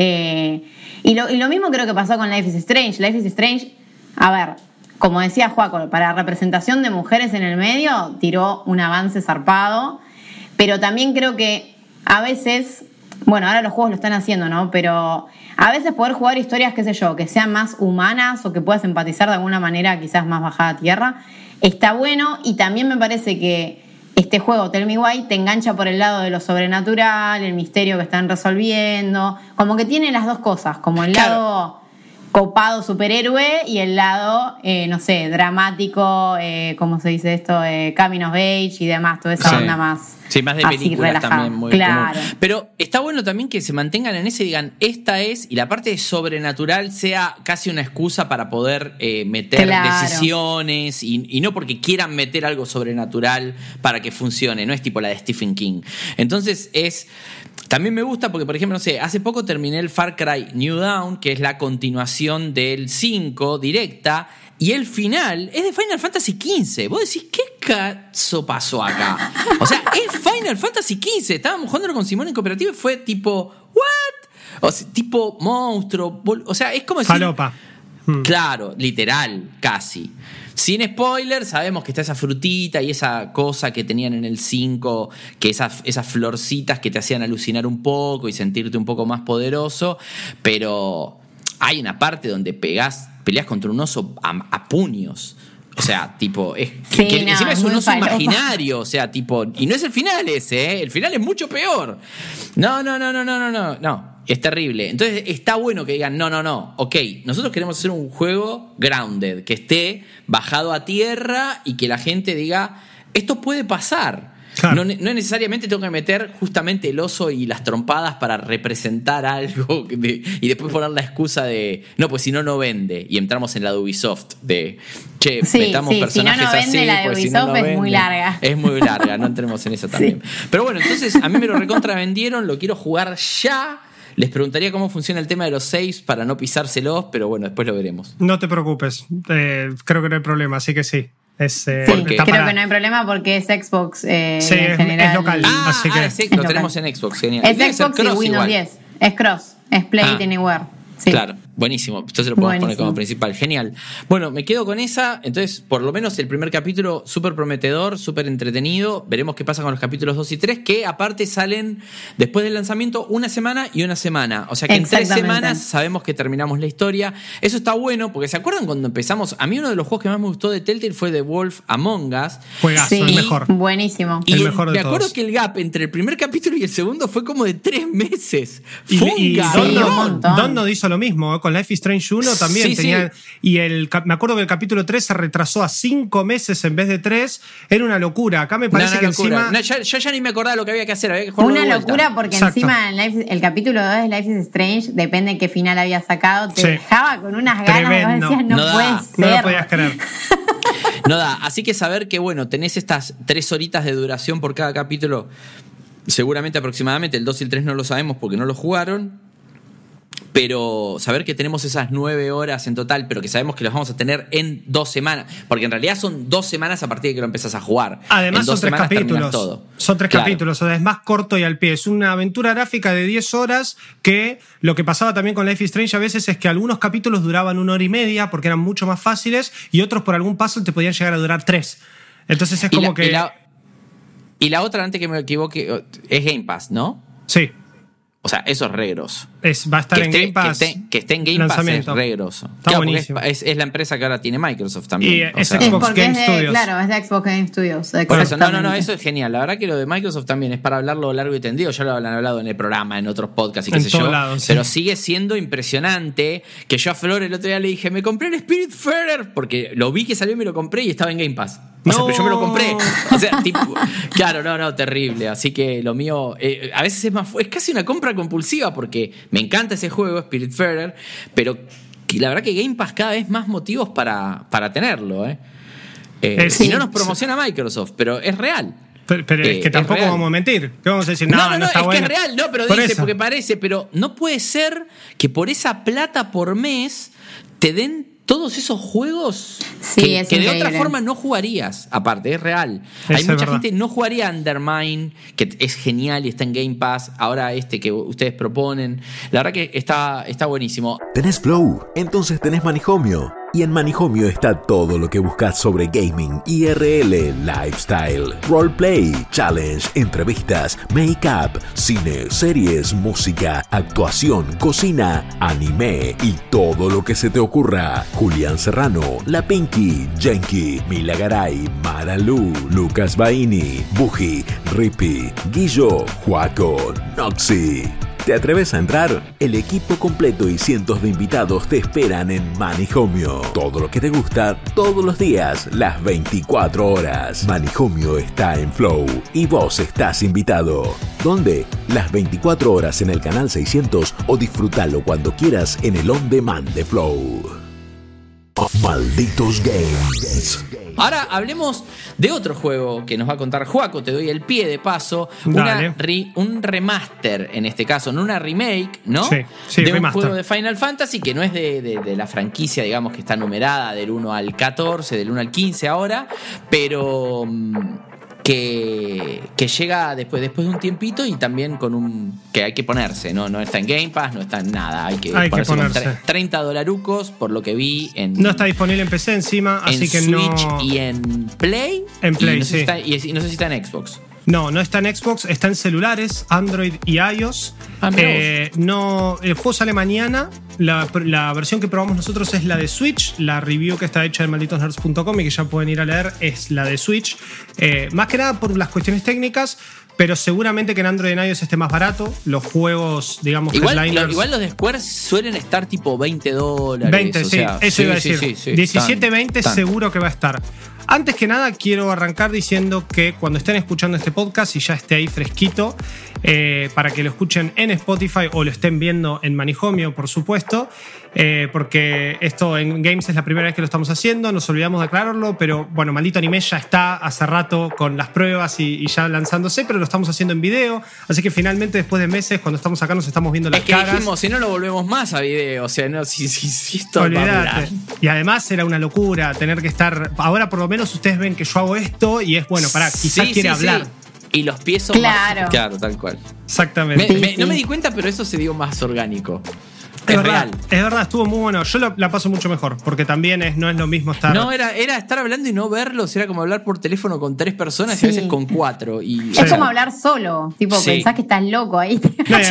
Y lo mismo creo que pasó con Life is Strange. Life is Strange, a ver, como decía Joaco, para representación de mujeres en el medio tiró un avance zarpado, pero también creo que a veces, ahora los juegos lo están haciendo, ¿no? Pero a veces poder jugar historias, qué sé yo, que sean más humanas o que puedas empatizar de alguna manera quizás más bajada a tierra, está bueno. Y también me parece que este juego, Tell Me Why, te engancha por el lado de lo sobrenatural, el misterio que están resolviendo, como que tiene las dos cosas, como el lado copado superhéroe y el lado, no sé, dramático, ¿cómo se dice esto? Coming of age y demás, toda esa onda más Sí, más de películas también, muy claro. común. Pero está bueno también que se mantengan en ese y digan, esta es, y la parte de sobrenatural sea casi una excusa para poder meter decisiones, y no porque quieran meter algo sobrenatural para que funcione, no es tipo la de Stephen King. Entonces también me gusta porque, por ejemplo, no sé, hace poco terminé el Far Cry New Dawn, que es la continuación del 5 directa, y el final es de Final Fantasy XV. Vos decís, ¿qué caso pasó acá? O sea, es Final Fantasy XV. Estábamos jugándolo con Simón en cooperativo y fue tipo, ¿what? O sea, tipo monstruo. O sea, es como decir... Falopa. Claro, literal, casi. Sin spoiler, sabemos que está esa frutita y esa cosa que tenían en el 5, que esas florcitas que te hacían alucinar un poco y sentirte un poco más poderoso, pero hay una parte donde peleas contra un oso a puños. O sea, tipo, encima es un oso imaginario, o sea, tipo, y no es el final ese, el final es mucho peor. No, es terrible. Entonces está bueno que digan, no, ok, nosotros queremos hacer un juego grounded, que esté bajado a tierra y que la gente diga, esto puede pasar. Claro. No necesariamente tengo que meter justamente el oso y las trompadas para representar algo y después poner la excusa de no, pues si no vende, y entramos en la de Ubisoft de metamos personajes si no así, vende, la de pues Ubisoft si no es vende, muy larga. Es muy larga, no entremos en eso también. Pero bueno, entonces a mí me lo recontravendieron, lo quiero jugar ya. Les preguntaría cómo funciona el tema de los saves para no pisárselos, pero bueno, después lo veremos. No te preocupes, creo que no hay problema, así que sí. Creo que no hay problema porque es Xbox en general. Es local. Así que es lo tenemos en Xbox, genial. Es Xbox y Windows igual. 10. Es cross, es Play Anywhere. Sí. Claro, buenísimo. Entonces lo podemos poner como principal. Genial. Bueno, me quedo con esa. Entonces, por lo menos el primer capítulo, súper prometedor, súper entretenido. Veremos qué pasa con los capítulos 2 y 3, que aparte salen después del lanzamiento una semana y una semana. O sea que en 3 semanas sabemos que terminamos la historia. Eso está bueno, porque ¿se acuerdan cuando empezamos? A mí uno de los juegos que más me gustó de Telltale fue The Wolf Among Us. Juegazo, el mejor. Buenísimo. Y el mejor de me acuerdo todos. Que el gap entre el primer capítulo y el segundo fue como de 3 meses. Y Dontnod hizo lo mismo, con Life is Strange 1 también tenía. Sí. Y me acuerdo que el capítulo 3 se retrasó a 5 meses en vez de 3. Era una locura. Acá me parece que locura. encima. Yo ya ni me acordaba lo que había que hacer. Había que jugarlo una de locura porque Exacto. encima el capítulo 2 de Life is Strange, depende de qué final había sacado, te dejaba con unas ganas. Tremendo. Decías, no puede ser. No lo podías creer. No da. Así que saber que, bueno, tenés estas 3 horitas de duración por cada capítulo. Seguramente aproximadamente el 2 y el 3 no lo sabemos porque no lo jugaron. Pero saber que tenemos esas 9 horas en total, pero que sabemos que los vamos a tener en 2 semanas, porque en realidad son 2 semanas a partir de que lo empezás a jugar. Además en 2 son 3 capítulos. Todo. Son 3 capítulos, o sea, es más corto y al pie. Es una aventura gráfica de 10 horas que lo que pasaba también con Life is Strange a veces es que algunos capítulos duraban 1 hora y media porque eran mucho más fáciles y otros por algún puzzle te podían llegar a durar 3. Entonces es como que... Y la otra, antes que me equivoque, es Game Pass, ¿no? Sí. O sea, eso es re grosso. Va a estar en Game Pass. Que esté en Game Pass es re grosso. Está buenísimo. Es la empresa que ahora tiene Microsoft también. Y es Xbox Game Studios. Claro, es de Xbox Game Studios. Por eso, no, eso es genial. La verdad que lo de Microsoft también es para hablarlo largo y tendido. Ya lo han hablado en el programa, en otros podcasts y qué sé yo. Lados, pero sigue siendo impresionante que yo a Flor el otro día le dije, me compré el Spiritfarer porque lo vi que salió y me lo compré y estaba en Game Pass. O sea, pero yo me lo compré. O sea, tipo, claro, terrible. Así que lo mío, a veces es casi una compra compulsiva porque me encanta ese juego, Spiritfarer, pero la verdad que Game Pass cada vez más motivos para tenerlo. Y no nos promociona Microsoft, pero es real. Pero es que tampoco vamos a mentir. ¿Qué vamos a decir? No, está es bueno. Que es real, pero por dice eso. porque parece, pero no puede ser que por esa plata por mes te den todos esos juegos que de otra forma no jugarías. Aparte, es real. Hay mucha gente no jugaría Undermine, que es genial y está en Game Pass. Ahora que ustedes proponen. La verdad que está buenísimo. ¿Tenés Flow? Entonces tenés Manijomio. Y en Manijomio está todo lo que buscas sobre gaming, IRL, lifestyle, roleplay, challenge, entrevistas, make-up, cine, series, música, actuación, cocina, anime y todo lo que se te ocurra. Julián Serrano, La Pinky, Jenky, Mila Garay, Maralu, Lucas Baini, Buji, Rippy, Guillo, Juaco, Noxy. ¿Te atreves a entrar? El equipo completo y cientos de invitados te esperan en Manijomio. Todo lo que te gusta, todos los días, las 24 horas. Manijomio está en Flow y vos estás invitado. ¿Dónde? Las 24 horas en el canal 600 o disfrútalo cuando quieras en el On Demand de Flow. Malditos Games. Ahora hablemos de otro juego que nos va a contar Joaco, te doy el pie de paso. Un remaster, en este caso, no una remake, ¿no? Sí, de remaster. Un juego de Final Fantasy que no es de la franquicia, digamos, que está numerada del 1 al 14, del 1 al 15 ahora, pero que llega después de un tiempito y también con que hay que ponerse, no está en Game Pass, no está en nada, hay que ponerse. Con $30 por lo que vi no está disponible en PC encima, así que Switch no. Y en Play. En Play, y no sé sí. y no sé si está en Xbox. No está en Xbox, está en celulares, Android y iOS. El juego sale mañana. La versión que probamos nosotros es la de Switch. La review que está hecha en malditosnerds.com y que ya pueden ir a leer es la de Switch. Más que nada por las cuestiones técnicas, pero seguramente que en Android y en iOS esté más barato. Los juegos, digamos, headliners. Igual los de Square suelen estar tipo $20. 20, sí, eso iba a decir. Sí, 17, 20 seguro que va a estar. Antes que nada, quiero arrancar diciendo que cuando estén escuchando este podcast y ya esté ahí fresquito, para que lo escuchen en Spotify o lo estén viendo en Manijomio, por supuesto, porque esto en Games es la primera vez que lo estamos haciendo, nos olvidamos de aclararlo, pero bueno, Maldito Anime ya está hace rato con las pruebas y ya lanzándose, pero lo estamos haciendo en video, así que finalmente después de meses, cuando estamos acá nos estamos viendo las caras. Es que dijimos, si no lo volvemos más a video, o sea, no, si esto olvidate. Y además era una locura tener que estar, ahora por lo menos ustedes ven que yo hago esto y es bueno, quizás quiere hablar. Sí. Y los pies son claro. más... Claro, tal cual. Exactamente. No me di cuenta, pero eso se dio más orgánico. Es verdad, estuvo muy bueno. Yo la paso mucho mejor, porque también no es lo mismo estar... No, era estar hablando y no verlos, era como hablar por teléfono con 3 personas y a veces con 4. Es como hablar solo, tipo, pensás que estás loco ahí.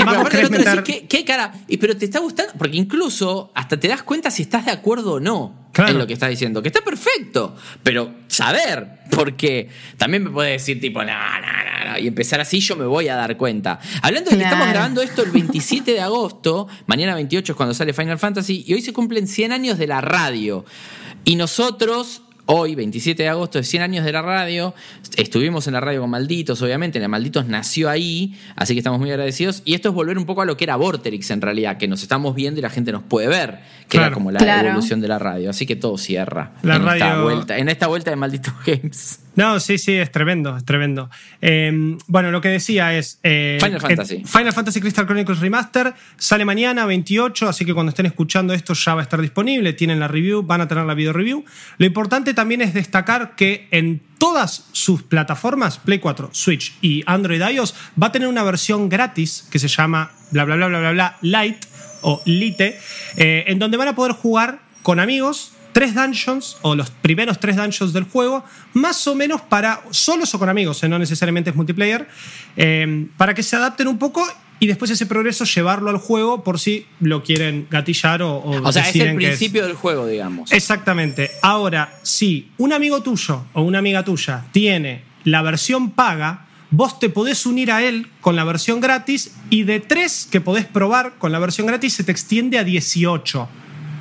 ¿Qué cara? Pero te está gustando, porque incluso hasta te das cuenta si estás de acuerdo o no. Claro. En lo que estás diciendo, que está perfecto, pero saber, porque también me puede decir tipo, no, y empezar así, yo me voy a dar cuenta. Hablando de que estamos grabando esto el 27 de agosto, mañana 28 es cuando sale Final Fantasy, y hoy se cumplen 100 años de la radio. Y nosotros... Hoy, 27 de agosto, de 100 años de la radio. Estuvimos en la radio con Malditos, obviamente. La Malditos nació ahí, así que estamos muy agradecidos. Y esto es volver un poco a lo que era Vorterix, en realidad, que nos estamos viendo y la gente nos puede ver, que era como la evolución de la radio. Así que todo cierra en esta vuelta de Malditos Games. No, sí, es tremendo, es tremendo. Bueno, lo que decía es... Final Fantasy Crystal Chronicles Remaster sale mañana, 28, así que cuando estén escuchando esto ya va a estar disponible. Tienen la review, van a tener la video review. Lo importante también es destacar que en todas sus plataformas, Play 4, Switch y Android iOS, va a tener una versión gratis que se llama Lite o Lite, en donde van a poder jugar con amigos 3 dungeons, o los primeros 3 dungeons del juego, más o menos para solos o con amigos, no necesariamente es multiplayer, para que se adapten un poco y después ese progreso llevarlo al juego por si lo quieren gatillar o sea, es el principio del juego, digamos. Exactamente. Ahora, si un amigo tuyo o una amiga tuya tiene la versión paga, vos te podés unir a él con la versión gratis y de 3 que podés probar con la versión gratis se te extiende a 18.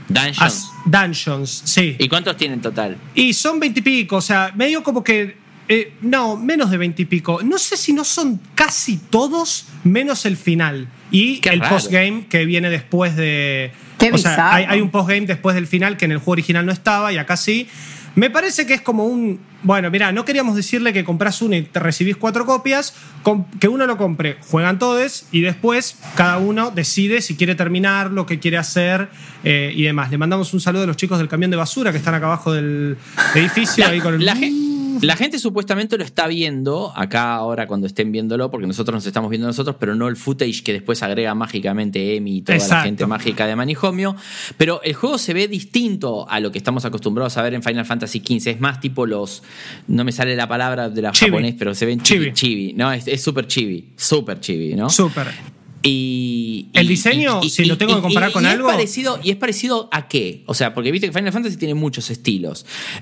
Dungeons, sí. ¿Y cuántos tienen en total? Y son 20 y pico, o sea, medio como que... no, menos de 20 y pico. No sé si no son casi todos, menos el final. Y el postgame que viene después de... O sea, hay un postgame después del final que en el juego original no estaba y acá sí. Me parece que es como un... Bueno, mirá, no queríamos decirle que comprás uno y te recibís 4 copias, que uno lo compre, juegan todos y después cada uno decide si quiere terminar, lo que quiere hacer y demás. Le mandamos un saludo a los chicos del camión de basura que están acá abajo del edificio. La gente supuestamente lo está viendo acá ahora cuando estén viéndolo, porque nosotros nos estamos viendo nosotros, pero no el footage que después agrega mágicamente Emi y toda la gente mágica de Manijomio. Pero el juego se ve distinto a lo que estamos acostumbrados a ver en Final Fantasy XV. Es más tipo los... No me sale la palabra de la japonés, pero se ven chibi. ¿No? Es súper chibi, ¿no? Súper. Y el diseño, si lo tengo que comparar con algo. ¿Y es parecido a qué? O sea, porque viste que Final Fantasy tiene muchos estilos.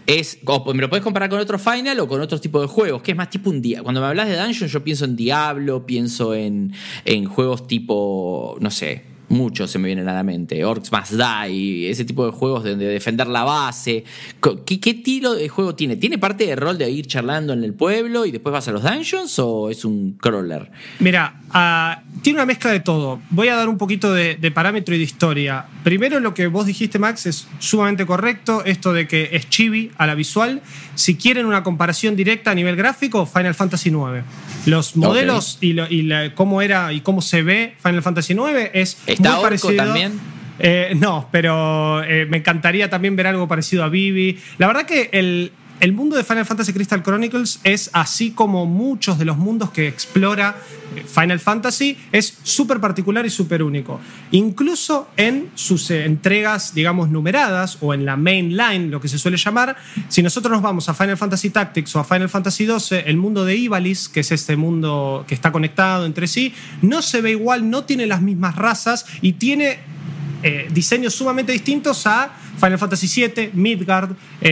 Me lo podés comparar con otro Final o con otro tipo de juegos, que es más tipo un día. Cuando me hablas de Dungeon, yo pienso en Diablo, pienso en juegos tipo, no sé. Muchos se me vienen a la mente. Orcs Must Die, ese tipo de juegos de defender la base. ¿Qué estilo de juego tiene? ¿Tiene parte de rol de ir charlando en el pueblo y después vas a los dungeons o es un crawler? Mira, tiene una mezcla de todo. Voy a dar un poquito de parámetro y de historia. Primero, lo que vos dijiste, Max, es sumamente correcto. Esto de que es chibi a la visual. Si quieren una comparación directa a nivel gráfico, Final Fantasy IX. Los modelos y cómo era y cómo se ve Final Fantasy IX es ¿Está muy Orco parecido. también? No, pero me encantaría también ver algo parecido a Vivi. La verdad que el mundo de Final Fantasy Crystal Chronicles es así como muchos de los mundos que explora Final Fantasy, es súper particular y súper único. Incluso en sus entregas, digamos, numeradas o en la main line, lo que se suele llamar, si nosotros nos vamos a Final Fantasy Tactics o a Final Fantasy XII, el mundo de Ivalice, que es este mundo que está conectado entre sí, no se ve igual, no tiene las mismas razas y tiene diseños sumamente distintos a Final Fantasy VII, Midgard,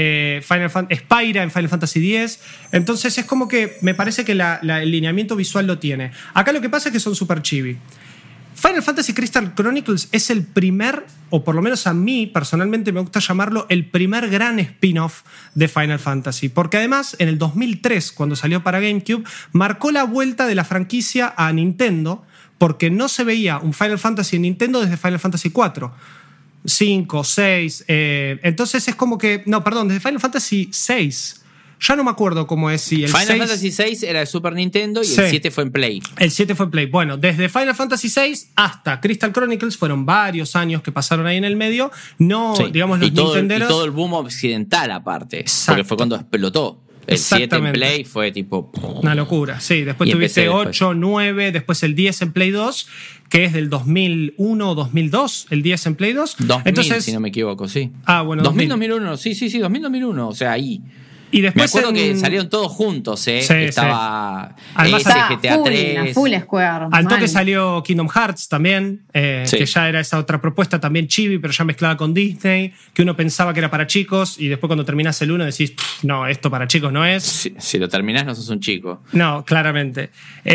Spyra en Final Fantasy X. Entonces es como que me parece que el lineamiento visual lo tiene. Acá lo que pasa es que son super chibi. Final Fantasy Crystal Chronicles es el primer, o por lo menos a mí personalmente me gusta llamarlo, el primer gran spin-off de Final Fantasy. Porque además, en el 2003, cuando salió para GameCube, marcó la vuelta de la franquicia a Nintendo, porque no se veía un Final Fantasy en Nintendo desde Final Fantasy IV. 5, 6. Entonces es como que. No, perdón, desde Final Fantasy 6. Ya no me acuerdo cómo es. Si el Final 6, Fantasy 6 era de Super Nintendo y el 7 fue en Play. El 7 fue en Play. Bueno, desde Final Fantasy 6 hasta Crystal Chronicles fueron varios años que pasaron ahí en el medio. No, digamos, los nintenderos. Y todo el boom occidental, aparte. Exacto. Porque fue cuando explotó. El 7 en Play fue tipo. Una locura, sí. Después tuviste 8, 9, después el 10 en Play 2, que es del 2001 o 2002, el 10 en Play 2. 2000, entonces, si no me equivoco, sí. Bueno. 2001, sí, 2000-2001, o sea, ahí. Y después me acuerdo que salieron todos juntos, Sí, estaba además GTA 3. Full Square. Al toque salió Kingdom Hearts también, que ya era esa otra propuesta también chibi, pero ya mezclada con Disney, que uno pensaba que era para chicos y después cuando terminás el 1 decís, no, esto para chicos no es. Si lo terminás no sos un chico. No, claramente.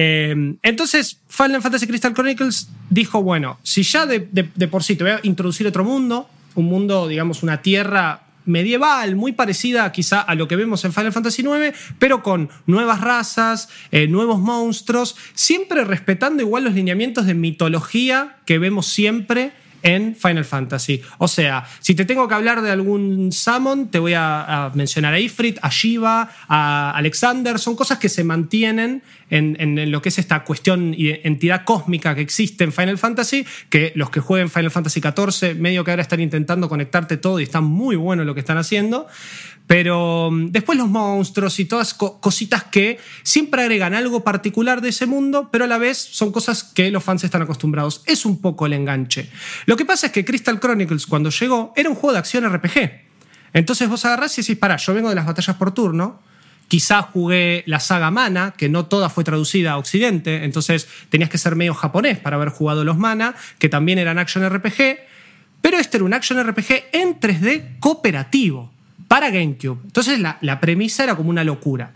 Entonces Final Fantasy Crystal Chronicles dijo, bueno, si ya de por sí te voy a introducir otro mundo, un mundo, digamos, una tierra medieval, muy parecida quizá a lo que vemos en Final Fantasy IX, pero con nuevas razas, nuevos monstruos, siempre respetando igual los lineamientos de mitología que vemos siempre en Final Fantasy. O sea, si te tengo que hablar de algún summon, te voy a mencionar a Ifrit, a Shiva, a Alexander. Son cosas que se mantienen en lo que es esta cuestión y entidad cósmica que existe en Final Fantasy, que los que jueguen Final Fantasy XIV medio que ahora están intentando conectarte todo y está muy bueno lo que están haciendo. Pero después los monstruos y todas cositas que siempre agregan algo particular de ese mundo, pero a la vez son cosas que los fans están acostumbrados. Es un poco el enganche. Lo que pasa es que Crystal Chronicles, cuando llegó, era un juego de acción RPG. Entonces vos agarrás y decís, pará, yo vengo de las batallas por turno, quizá jugué la saga Mana, que no toda fue traducida a Occidente, entonces tenías que ser medio japonés para haber jugado los Mana, que también eran action RPG, pero este era un action RPG en 3D cooperativo para GameCube. Entonces la premisa era como una locura.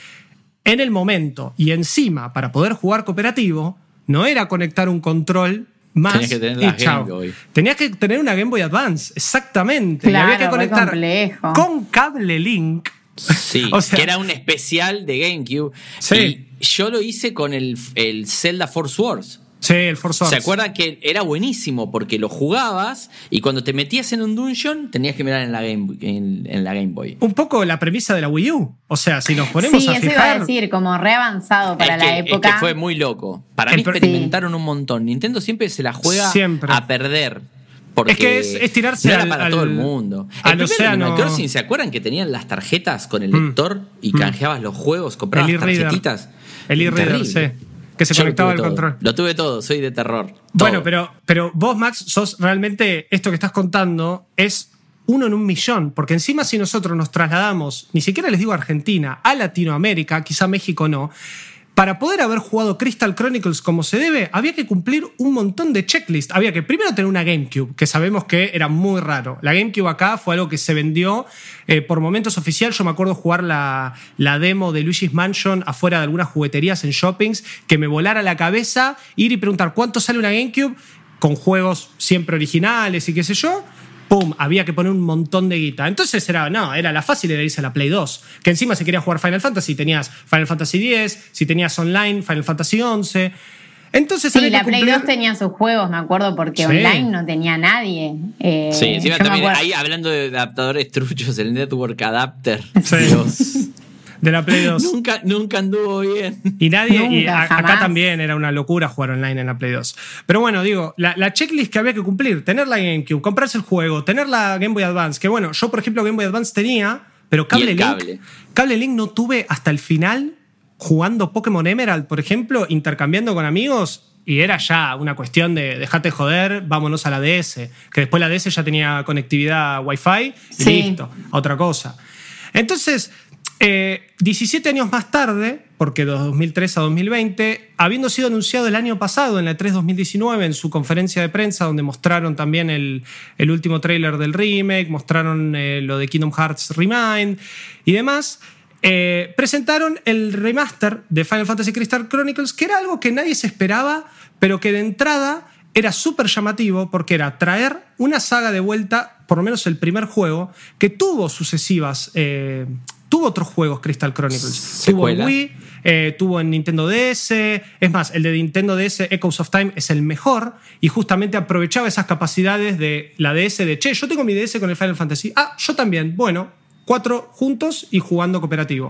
En el momento y encima, para poder jugar cooperativo, no era conectar un control más. Tenías que tener la Game Boy. Tenías que tener una Game Boy Advance, exactamente. Claro, y había que conectar complejo. con cable Link. Sí, o sea, que era un especial de GameCube. Sí. Y yo lo hice con el Zelda Force Wars. Sí, el Force Wars. ¿Se acuerdan que era buenísimo? Porque lo jugabas y cuando te metías en un dungeon tenías que mirar en la Game Boy. Un poco la premisa de la Wii U. O sea, si nos ponemos a fijar... Sí, eso iba a decir, como re avanzado para la época. Es que fue muy loco. Para mí experimentaron un montón. Nintendo siempre se la juega a perder. Porque es que es tirarse no era para todo el mundo. Al océano. Animal Crossing, ¿se acuerdan que tenían las tarjetas con el lector y canjeabas los juegos, comprabas tarjetitas? El e-reader, sí. Que se conectaba al control. Lo tuve todo, soy de terror. Bueno, pero vos, Max, sos realmente, esto que estás contando es 1 en 1.000.000, porque encima si nosotros nos trasladamos, ni siquiera les digo a Argentina, a Latinoamérica, quizá México no, para poder haber jugado Crystal Chronicles como se debe, había que cumplir un montón de checklists. Había que primero tener una GameCube, que sabemos que era muy raro. La GameCube acá fue algo que se vendió por momentos oficial. Yo me acuerdo jugar la demo de Luigi's Mansion afuera de algunas jugueterías en shoppings, que me volara la cabeza, ir y preguntar cuánto sale una GameCube, con juegos siempre originales y qué sé yo. ¡Pum! Había que poner un montón de guita. Entonces era la fácil era irse a la Play 2. Que encima si querías jugar Final Fantasy, tenías Final Fantasy X, si tenías online, Final Fantasy XI. Entonces, sí, la Play 2 tenía sus juegos, me acuerdo, porque online no tenía nadie. Sí, encima también ahí hablando de adaptadores truchos, el Network Adapter. Sí. Dios. De la Play 2. Nunca anduvo bien. Y nadie, acá también era una locura jugar online en la Play 2. Pero bueno, digo, la checklist que había que cumplir, tener la GameCube, comprarse el juego, tener la Game Boy Advance, que bueno, yo por ejemplo Game Boy Advance tenía, pero cable Link no tuve hasta el final, jugando Pokémon Emerald, por ejemplo, intercambiando con amigos, y era ya una cuestión de dejate joder, vámonos a la DS, que después la DS ya tenía conectividad Wi-Fi y listo, otra cosa. Entonces, 17 años más tarde, porque de 2003 a 2020, habiendo sido anunciado el año pasado en la E3 2019 en su conferencia de prensa, donde mostraron también el último tráiler del remake, mostraron lo de Kingdom Hearts Remind y demás, presentaron el remaster de Final Fantasy Crystal Chronicles, que era algo que nadie se esperaba, pero que de entrada era súper llamativo porque era traer una saga de vuelta, por lo menos el primer juego, que tuvo sucesivas... tuvo otros juegos Crystal Chronicles. ¿Secuela? Tuvo en Wii, tuvo en Nintendo DS. Es más, el de Nintendo DS, Echoes of Time, es el mejor y justamente aprovechaba esas capacidades de la DS de, che, yo tengo mi DS con el Final Fantasy. Ah, yo también. Bueno, 4 juntos y jugando cooperativo.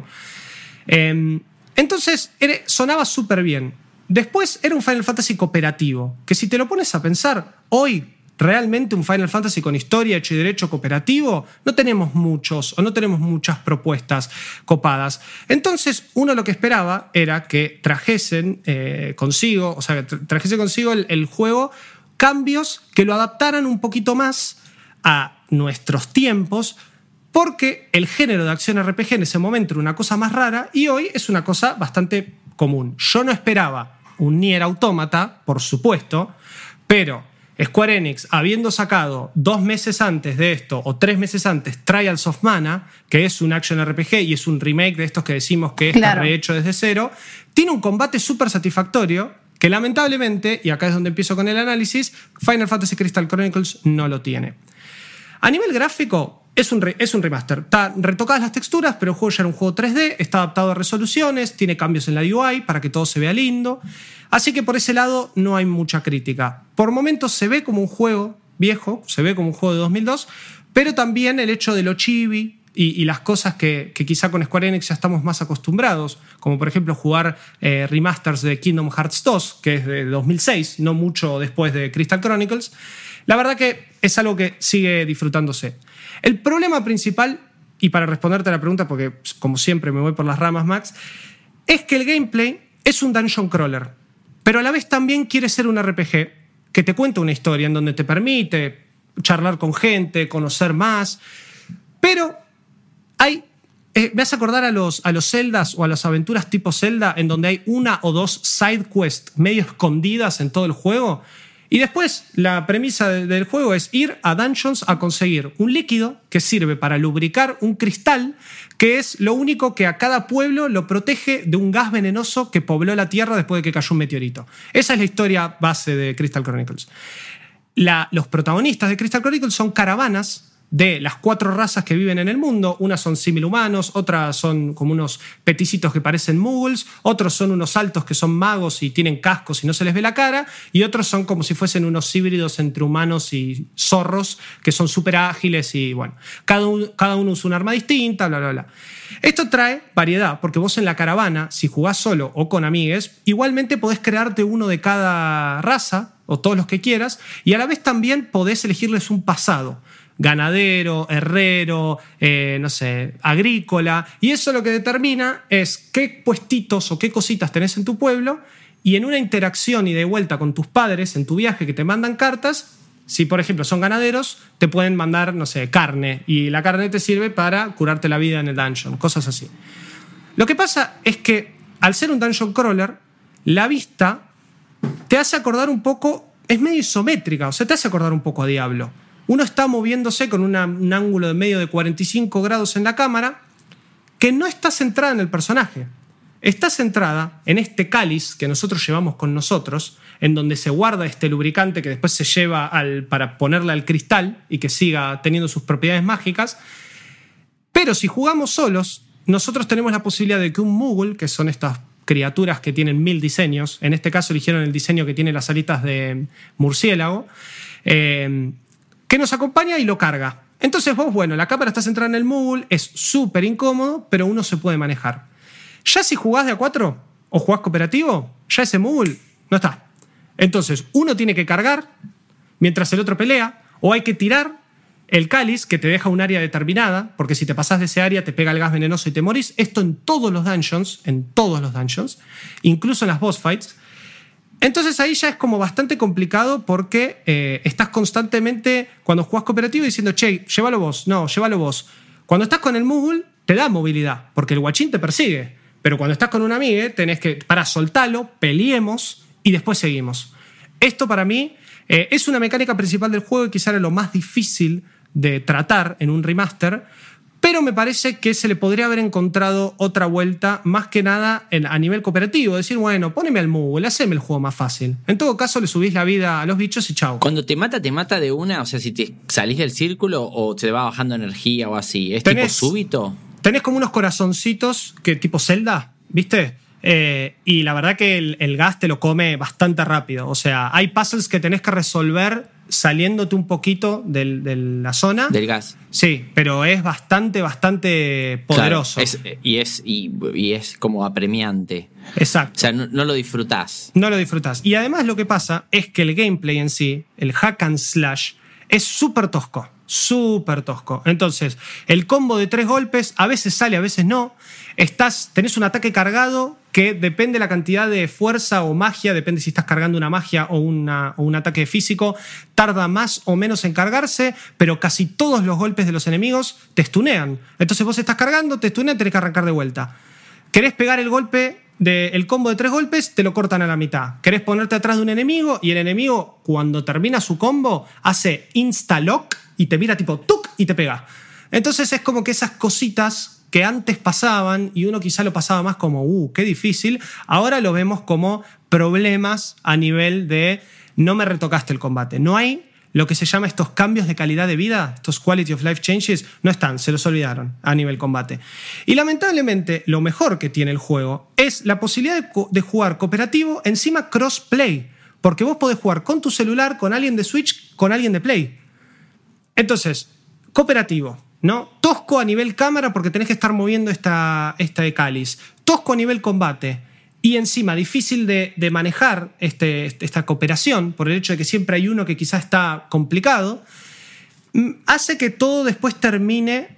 Entonces, sonaba súper bien. Después era un Final Fantasy cooperativo, que si te lo pones a pensar, hoy realmente un Final Fantasy con historia, hecho y derecho cooperativo, no tenemos muchas propuestas copadas. Entonces, uno lo que esperaba era que trajesen consigo el juego cambios que lo adaptaran un poquito más a nuestros tiempos, porque el género de acción RPG en ese momento era una cosa más rara y hoy es una cosa bastante común. Yo no esperaba un Nier Automata, por supuesto, pero Square Enix, habiendo sacado 2 meses antes de esto, o 3 meses antes, Trials of Mana, que es un action RPG y es un remake de estos que decimos que está rehecho desde cero, tiene un combate súper satisfactorio que lamentablemente, y acá es donde empiezo con el análisis, Final Fantasy Crystal Chronicles no lo tiene. A nivel gráfico, es un remaster. Está retocadas las texturas, pero el juego ya era un juego 3D, está adaptado a resoluciones, tiene cambios en la UI para que todo se vea lindo. Así que por ese lado no hay mucha crítica. Por momentos se ve como un juego viejo, se ve como un juego de 2002, pero también el hecho de lo chibi y las cosas que quizá con Square Enix ya estamos más acostumbrados, como por ejemplo jugar remasters de Kingdom Hearts 2, que es de 2006, no mucho después de Crystal Chronicles. La verdad que es algo que sigue disfrutándose. El problema principal, y para responderte a la pregunta, porque como siempre me voy por las ramas, Max, es que el gameplay es un dungeon crawler, pero a la vez también quiere ser un RPG que te cuenta una historia en donde te permite charlar con gente, conocer más, pero me hace acordar a los Zeldas o a las aventuras tipo Zelda en donde hay 1 o 2 side quests medio escondidas en todo el juego. Y después la premisa del juego es ir a dungeons a conseguir un líquido que sirve para lubricar un cristal, que es lo único que a cada pueblo lo protege de un gas venenoso que pobló la Tierra después de que cayó un meteorito. Esa es la historia base de Crystal Chronicles. Los protagonistas de Crystal Chronicles son caravanas de las 4 razas que viven en el mundo. Unas son similumanos, otras son como unos peticitos que parecen muggles, otros son unos altos que son magos y tienen cascos y no se les ve la cara, y otros son como si fuesen unos híbridos entre humanos y zorros que son súper ágiles y bueno, cada uno usa un arma distinta, bla, bla, bla. Esto trae variedad, porque vos en la caravana, si jugás solo o con amigues, igualmente podés crearte uno de cada raza, o todos los que quieras, y a la vez también podés elegirles un pasado. Ganadero, herrero, no sé, agrícola, y eso lo que determina es qué puestitos o qué cositas tenés en tu pueblo, y en una interacción y de vuelta con tus padres en tu viaje que te mandan cartas, si por ejemplo son ganaderos, te pueden mandar, no sé, carne, y la carne te sirve para curarte la vida en el dungeon, cosas así. Lo que pasa es que al ser un dungeon crawler, la vista te hace acordar un poco, es medio isométrica, o sea, te hace acordar un poco a Diablo. Uno está moviéndose con un ángulo de medio de 45 grados en la cámara que no está centrada en el personaje. Está centrada en este cáliz que nosotros llevamos con nosotros, en donde se guarda este lubricante que después se lleva para ponerle al cristal y que siga teniendo sus propiedades mágicas. Pero si jugamos solos, nosotros tenemos la posibilidad de que un Moogle, que son estas criaturas que tienen 1000 diseños, en este caso eligieron el diseño que tiene las alitas de murciélago, que nos acompaña y lo carga. Entonces vos, bueno, la cámara está centrada en el Moogle, es súper incómodo, pero uno se puede manejar. Ya si jugás de a 4 o jugás cooperativo, ya ese Moogle no está. Entonces uno tiene que cargar mientras el otro pelea, o hay que tirar el cáliz que te deja un área determinada, porque si te pasás de ese área te pega el gas venenoso y te morís. Esto en todos los dungeons, incluso en las boss fights. Entonces ahí ya es como bastante complicado porque estás constantemente, cuando jugás cooperativo, diciendo, che, llévalo vos, no, llévalo vos. Cuando estás con el Moogle, te da movilidad, porque el guachín te persigue. Pero cuando estás con un amigo, tenés que, soltarlo, peleemos y después seguimos. Esto para mí es una mecánica principal del juego y quizá era lo más difícil de tratar en un remaster, pero me parece que se le podría haber encontrado otra vuelta, más que nada a nivel cooperativo. Decir, bueno, poneme al Moogle, haceme el juego más fácil. En todo caso, le subís la vida a los bichos y chau. Cuando te mata de una, o sea, si te salís del círculo o te va bajando energía o así, ¿es tipo súbito? Tenés como unos corazoncitos que tipo Zelda, ¿viste? Y la verdad que el gas te lo come bastante rápido. O sea, hay puzzles que tenés que resolver saliéndote un poquito de la zona. Del gas. Sí, pero es bastante poderoso. Claro, y es como apremiante. Exacto. O sea, no lo disfrutás. No lo disfrutás. Y además lo que pasa es que el gameplay en sí, el hack and slash, es súper tosco. Súper tosco. Entonces, el combo de 3 golpes a veces sale, a veces no. Tenés un ataque cargado que depende de la cantidad de fuerza o magia, depende si estás cargando una magia o un ataque físico, tarda más o menos en cargarse, pero casi todos los golpes de los enemigos te stunean. Entonces vos estás cargando, te stunean, tenés que arrancar de vuelta. Querés pegar el golpe el combo de 3 golpes, te lo cortan a la mitad. Querés ponerte atrás de un enemigo y el enemigo, cuando termina su combo, hace insta-lock y te mira tipo ¡tuc! Y te pega. Entonces es como que esas cositas que antes pasaban y uno quizá lo pasaba más como qué difícil, ahora lo vemos como problemas a nivel de no me retocaste el combate. No hay lo que se llama estos cambios de calidad de vida, estos quality of life changes, no están, se los olvidaron a nivel combate. Y lamentablemente lo mejor que tiene el juego es la posibilidad de jugar cooperativo, encima crossplay, porque vos podés jugar con tu celular, con alguien de Switch, con alguien de Play. Entonces, cooperativo, ¿no? Tosco a nivel cámara porque tenés que estar moviendo esta cáliz. Tosco a nivel combate. Y encima difícil de manejar esta cooperación por el hecho de que siempre hay uno que quizás está complicado, hace que todo después termine,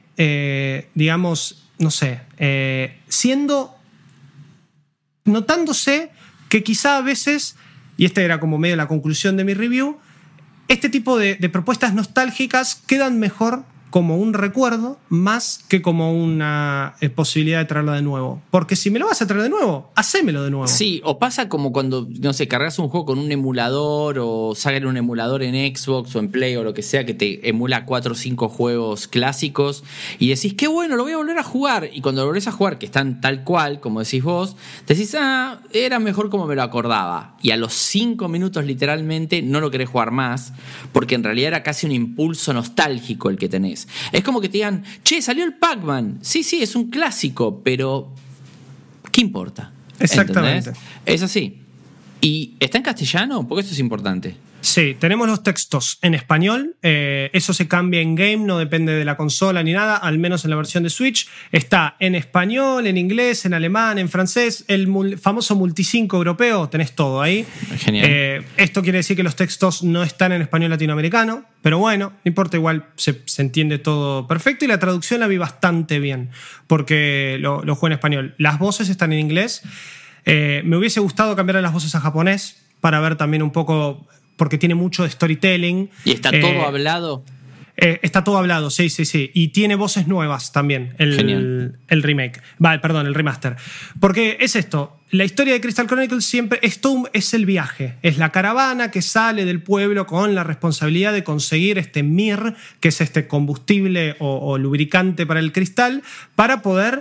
notándose que quizá a veces, y esta era como medio la conclusión de mi review, este tipo de propuestas nostálgicas quedan mejor como un recuerdo más que como una posibilidad de traerlo de nuevo. Porque si me lo vas a traer de nuevo, hacémelo de nuevo. Sí, o pasa como cuando, no sé, cargas un juego con un emulador o sale un emulador en Xbox o en Play o lo que sea que te emula 4 o 5 juegos clásicos y decís, qué bueno, lo voy a volver a jugar. Y cuando lo volvés a jugar, que están tal cual, como decís vos, decís, era mejor como me lo acordaba. Y a los 5 minutos literalmente no lo querés jugar más porque en realidad era casi un impulso nostálgico el que tenés. Es como que te digan, che, salió el Pac-Man. Sí, es un clásico, pero ¿qué importa? Exactamente. ¿Entendés? Es así. ¿Y está en castellano? Porque eso es importante. Sí, tenemos los textos en español. Eso se cambia en game, no depende de la consola ni nada, al menos en la versión de Switch. Está en español, en inglés, en alemán, en francés. El famoso multicinco europeo, tenés todo ahí. Genial. Esto quiere decir que los textos no están en español latinoamericano, pero bueno, no importa, igual se entiende todo perfecto. Y la traducción la vi bastante bien, porque lo jugué en español. Las voces están en inglés. Me hubiese gustado cambiar las voces a japonés para ver también un poco, porque tiene mucho de storytelling. ¿Y está todo hablado? Está todo hablado, sí. Y tiene voces nuevas también, el remake. Perdón, el remaster. Porque es esto, la historia de Crystal Chronicles siempre es el viaje. Es la caravana que sale del pueblo con la responsabilidad de conseguir este mir, que es este combustible o lubricante para el cristal, para poder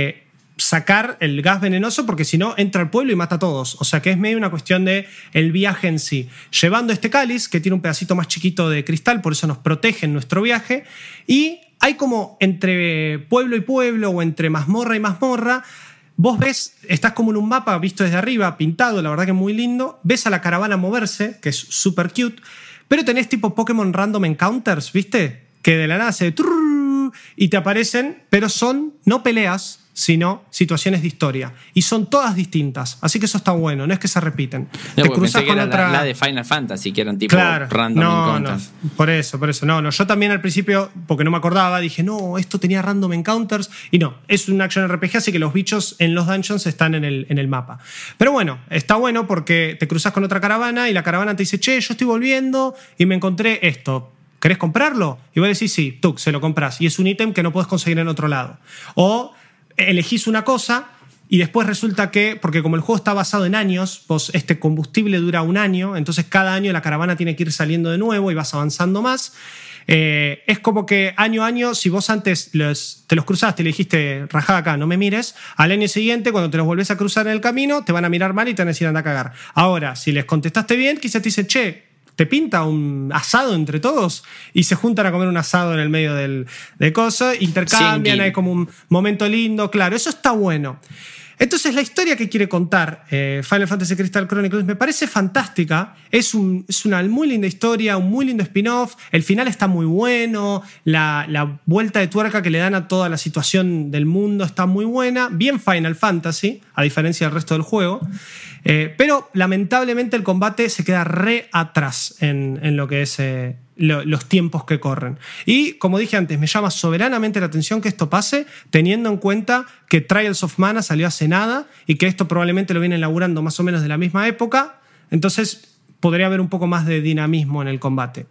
sacar el gas venenoso, porque si no entra al pueblo y mata a todos. O sea que es medio una cuestión de el viaje en sí. Llevando este cáliz, que tiene un pedacito más chiquito de cristal, por eso nos protege en nuestro viaje. Y hay como entre pueblo y pueblo, o entre mazmorra y mazmorra, vos ves, estás como en un mapa visto desde arriba, pintado, la verdad que es muy lindo. Ves a la caravana moverse, que es súper cute, pero tenés tipo Pokémon Random Encounters, ¿viste? Que de la nada se y te aparecen, pero son no peleas, sino situaciones de historia. Y son todas distintas. Así que eso está bueno, no es que se repiten. No, te cruzas con otra... la de Final Fantasy, que eran tipo random encounters. No, por eso. No, yo también al principio, porque no me acordaba, dije, no, esto tenía random encounters. Y no, es un action RPG, así que los bichos en los dungeons están en el mapa. Pero bueno, está bueno porque te cruzas con otra caravana y la caravana te dice, che, yo estoy volviendo y me encontré esto. ¿Querés comprarlo? Y vos decís, sí, tú, se lo compras. Y es un ítem que no podés conseguir en otro lado. O elegís una cosa y después resulta que, porque como el juego está basado en años, pues este combustible dura un año, entonces cada año la caravana tiene que ir saliendo de nuevo y vas avanzando más. Es como que año a año, si vos antes te los cruzaste y le dijiste, rajá acá, no me mires, al año siguiente, cuando te los volvés a cruzar en el camino, te van a mirar mal y te van a decir, anda a cagar. Ahora, si les contestaste bien, quizás te dicen, che, ¿te pinta un asado entre todos? Y se juntan a comer un asado en el medio de cosas, intercambian, hay como un momento lindo, claro, eso está bueno. Entonces la historia que quiere contar Final Fantasy Crystal Chronicles me parece fantástica, es una muy linda historia, un muy lindo spin-off, el final está muy bueno, la vuelta de tuerca que le dan a toda la situación del mundo está muy buena, bien Final Fantasy, a diferencia del resto del juego. Pero lamentablemente el combate se queda re atrás en lo que es los tiempos que corren. Y como dije antes, me llama soberanamente la atención que esto pase, teniendo en cuenta que Trials of Mana salió hace nada y que esto probablemente lo vienen laburando más o menos de la misma época. Entonces podría haber un poco más de dinamismo en el combate.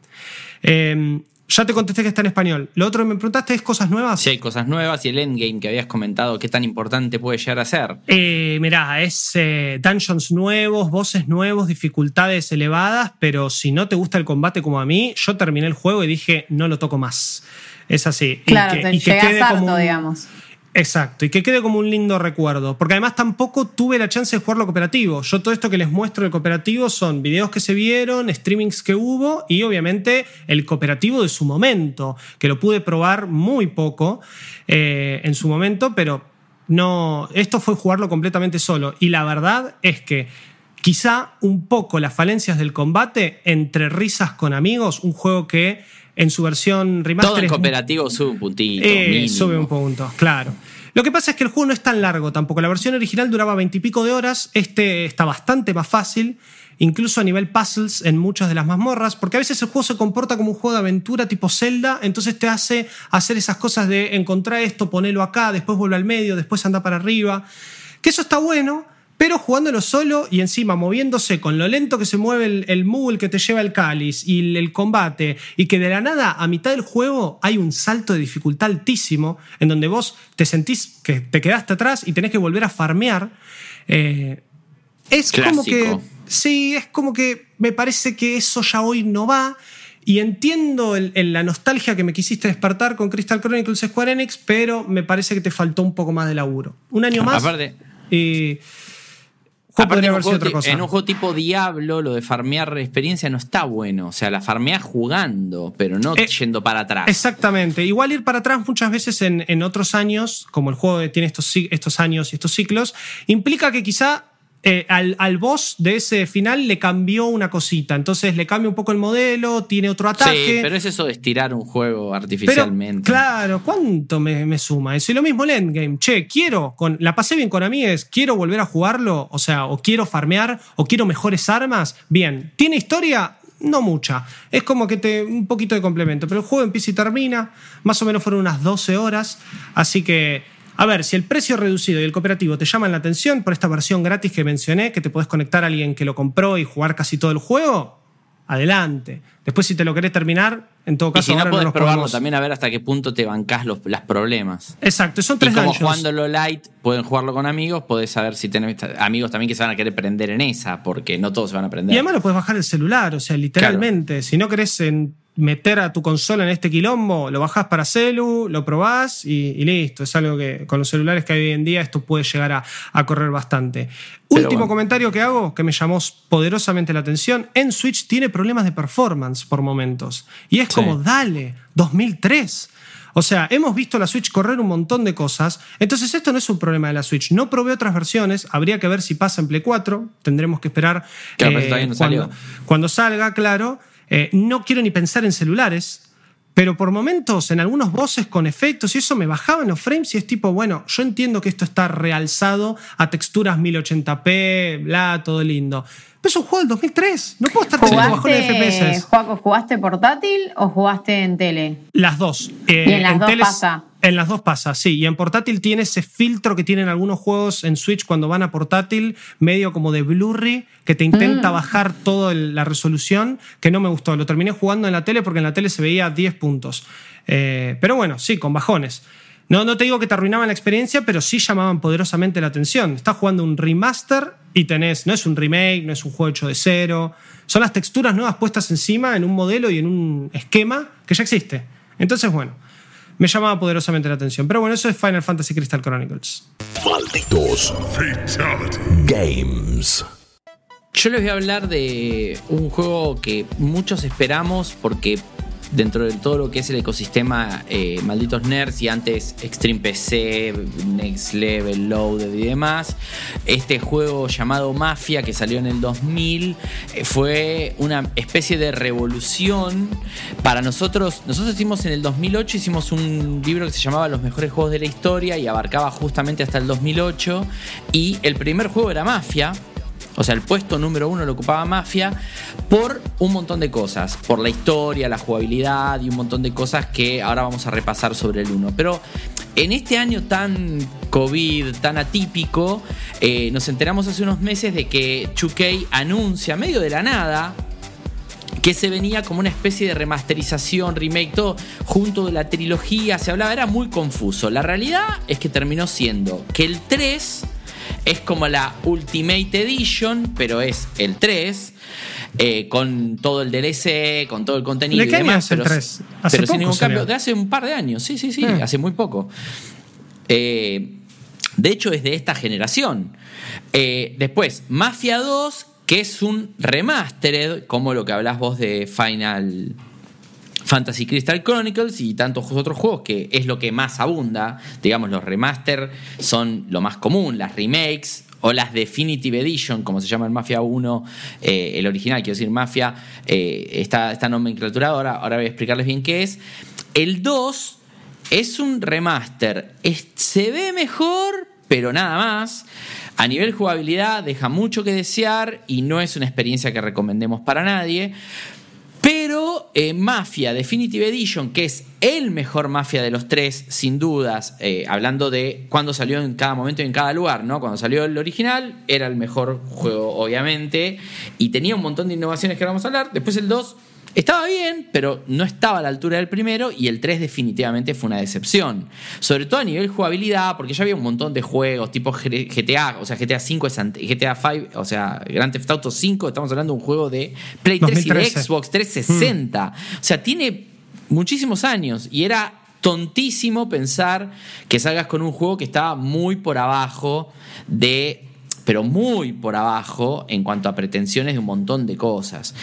Ya te contesté que está en español. Lo otro que me preguntaste es cosas nuevas. Sí, hay cosas nuevas y el endgame que habías comentado, ¿qué tan importante puede llegar a ser? Mirá, es dungeons nuevos, bosses nuevos, dificultades elevadas, pero si no te gusta el combate como a mí, yo terminé el juego y dije, no lo toco más. Es así. Claro, te llegas harto, digamos. Exacto, y que quede como un lindo recuerdo, porque además tampoco tuve la chance de jugarlo cooperativo. Yo todo esto que les muestro del cooperativo son videos que se vieron, streamings que hubo y obviamente el cooperativo de su momento, que lo pude probar muy poco en su momento, pero no, esto fue jugarlo completamente solo. Y la verdad es que quizá un poco las falencias del combate entre risas con amigos, un juego que en su versión remaster... Todo en cooperativo sube un puntito. Sube un punto, claro. Lo que pasa es que el juego no es tan largo tampoco. La versión original duraba 20 y pico de horas. Este está bastante más fácil, incluso a nivel puzzles en muchas de las mazmorras, porque a veces el juego se comporta como un juego de aventura tipo Zelda, entonces te hace hacer esas cosas de encontrar esto, ponerlo acá, después vuelve al medio, después anda para arriba. Que eso está bueno, pero jugándolo solo y encima moviéndose con lo lento que se mueve el mule que te lleva el cáliz y el combate, y que de la nada a mitad del juego hay un salto de dificultad altísimo en donde vos te sentís que te quedaste atrás y tenés que volver a farmear. Es clásico. Como que... Sí, es como que me parece que eso ya hoy no va. Y entiendo la nostalgia que me quisiste despertar con Crystal Chronicles Square Enix, pero me parece que te faltó un poco más de laburo. Un año más. Aparte... Podría haber sido otra cosa. En un juego tipo Diablo, lo de farmear experiencia no está bueno. O sea, la farmeás jugando, pero no yendo para atrás. Exactamente. Igual ir para atrás muchas veces en otros años, como el juego tiene estos años y estos ciclos, implica que quizá al boss de ese final le cambió una cosita. Entonces le cambia un poco el modelo, tiene otro ataque. Sí, pero es eso de estirar un juego artificialmente. Pero, claro, ¿cuánto me suma eso? Y lo mismo el endgame. Che, la pasé bien con amigues, quiero volver a jugarlo, o sea, o quiero farmear, o quiero mejores armas. Bien, ¿tiene historia? No mucha. Es como que un poquito de complemento. Pero el juego empieza y termina. Más o menos fueron unas 12 horas. Así que... A ver, si el precio reducido y el cooperativo te llaman la atención por esta versión gratis que mencioné, que te podés conectar a alguien que lo compró y jugar casi todo el juego, adelante. Después, si te lo querés terminar, en todo caso, y si no podés probarlo podemos... también a ver hasta qué punto te bancás los problemas. Exacto, son 3 dungeons. dungeons. Jugándolo light, pueden jugarlo con amigos, podés saber si tenés amigos también que se van a querer prender en esa, porque no todos se van a prender. Y además lo puedes bajar el celular, o sea, literalmente. Claro. Si no querés meter a tu consola en este quilombo, lo bajás para celu, lo probás y listo. Es algo que con los celulares que hay hoy en día esto puede llegar a correr bastante. Último comentario que hago, que me llamó poderosamente la atención. En Switch tiene problemas de performance por momentos. Y es como, dale, 2003. O sea, hemos visto la Switch correr un montón de cosas. Entonces esto no es un problema de la Switch. No probé otras versiones. Habría que ver si pasa en Play 4. Tendremos que esperar cuando salga, claro. No quiero ni pensar en celulares. Pero por momentos, en algunos voces con efectos y eso, me bajaban los frames y es tipo, bueno, yo entiendo que esto está realzado a texturas 1080p, bla, todo lindo. Pero es un juego del 2003. No puedo estar teniendo bajones de FPS. Juaco, ¿jugaste portátil o jugaste en tele? Las dos. ¿Y en las dos pasa? En las dos pasa, sí. Y en portátil tiene ese filtro que tienen algunos juegos en Switch cuando van a portátil, medio como de blurry, que te intenta bajar toda la resolución, que no me gustó. Lo terminé jugando en la tele porque en la tele se veía 10 puntos. Pero bueno, sí, con bajones. No te digo que te arruinaban la experiencia, pero sí llamaban poderosamente la atención. Estás jugando un remaster y no es un remake, no es un juego hecho de cero. Son las texturas nuevas puestas encima en un modelo y en un esquema que ya existe. Entonces, bueno, me llamaba poderosamente la atención. Pero bueno, eso es Final Fantasy Crystal Chronicles. Malditos Games. Yo les voy a hablar de un juego que muchos esperamos porque dentro de todo lo que es el ecosistema Malditos Nerds y antes Extreme PC, Next Level, Loaded y demás, este juego llamado Mafia que salió en el 2000 fue una especie de revolución para nosotros. Nosotros hicimos en el 2008, hicimos un libro que se llamaba Los mejores juegos de la historia y abarcaba justamente hasta el 2008 y el primer juego era Mafia. O sea, el puesto número 1 lo ocupaba Mafia por un montón de cosas. Por la historia, la jugabilidad y un montón de cosas que ahora vamos a repasar sobre el 1. Pero en este año tan COVID, tan atípico, nos enteramos hace unos meses de que 2K anuncia, medio de la nada, que se venía como una especie de remasterización, remake, todo junto de la trilogía. Se hablaba, era muy confuso. La realidad es que terminó siendo que el 3... es como la Ultimate Edition, pero es el 3, con todo el DLC, con todo el contenido y demás. ¿De qué año es el 3? Pero sin ningún cambio. De hace un par de años, sí, hace muy poco. De hecho, es de esta generación. Después, Mafia 2, que es un remastered, como lo que hablás vos de Final Fantasy Crystal Chronicles y tantos otros juegos, que es lo que más abunda. Digamos, los remaster son lo más común, las remakes o las Definitive Edition, como se llama el Mafia 1, el original, quiero decir Mafia, está nomenclaturado, ahora voy a explicarles bien qué es. El 2 es un remaster, se ve mejor, pero nada más. A nivel jugabilidad deja mucho que desear y no es una experiencia que recomendemos para nadie. Pero Mafia Definitive Edition, que es el mejor Mafia de los tres, sin dudas, hablando de cuándo salió en cada momento y en cada lugar, ¿no? Cuando salió el original, era el mejor juego, obviamente, y tenía un montón de innovaciones que vamos a hablar. Después el 2 estaba bien, pero no estaba a la altura del primero, y el 3 definitivamente fue una decepción. Sobre todo a nivel jugabilidad, porque ya había un montón de juegos tipo GTA, o sea, GTA 5 es GTA 5, o sea, Grand Theft Auto 5, estamos hablando de un juego de Play 3 2013. Y de Xbox 360. O sea, tiene muchísimos años, y era tontísimo pensar que salgas con un juego que estaba muy por abajo pero muy por abajo en cuanto a pretensiones de un montón de cosas.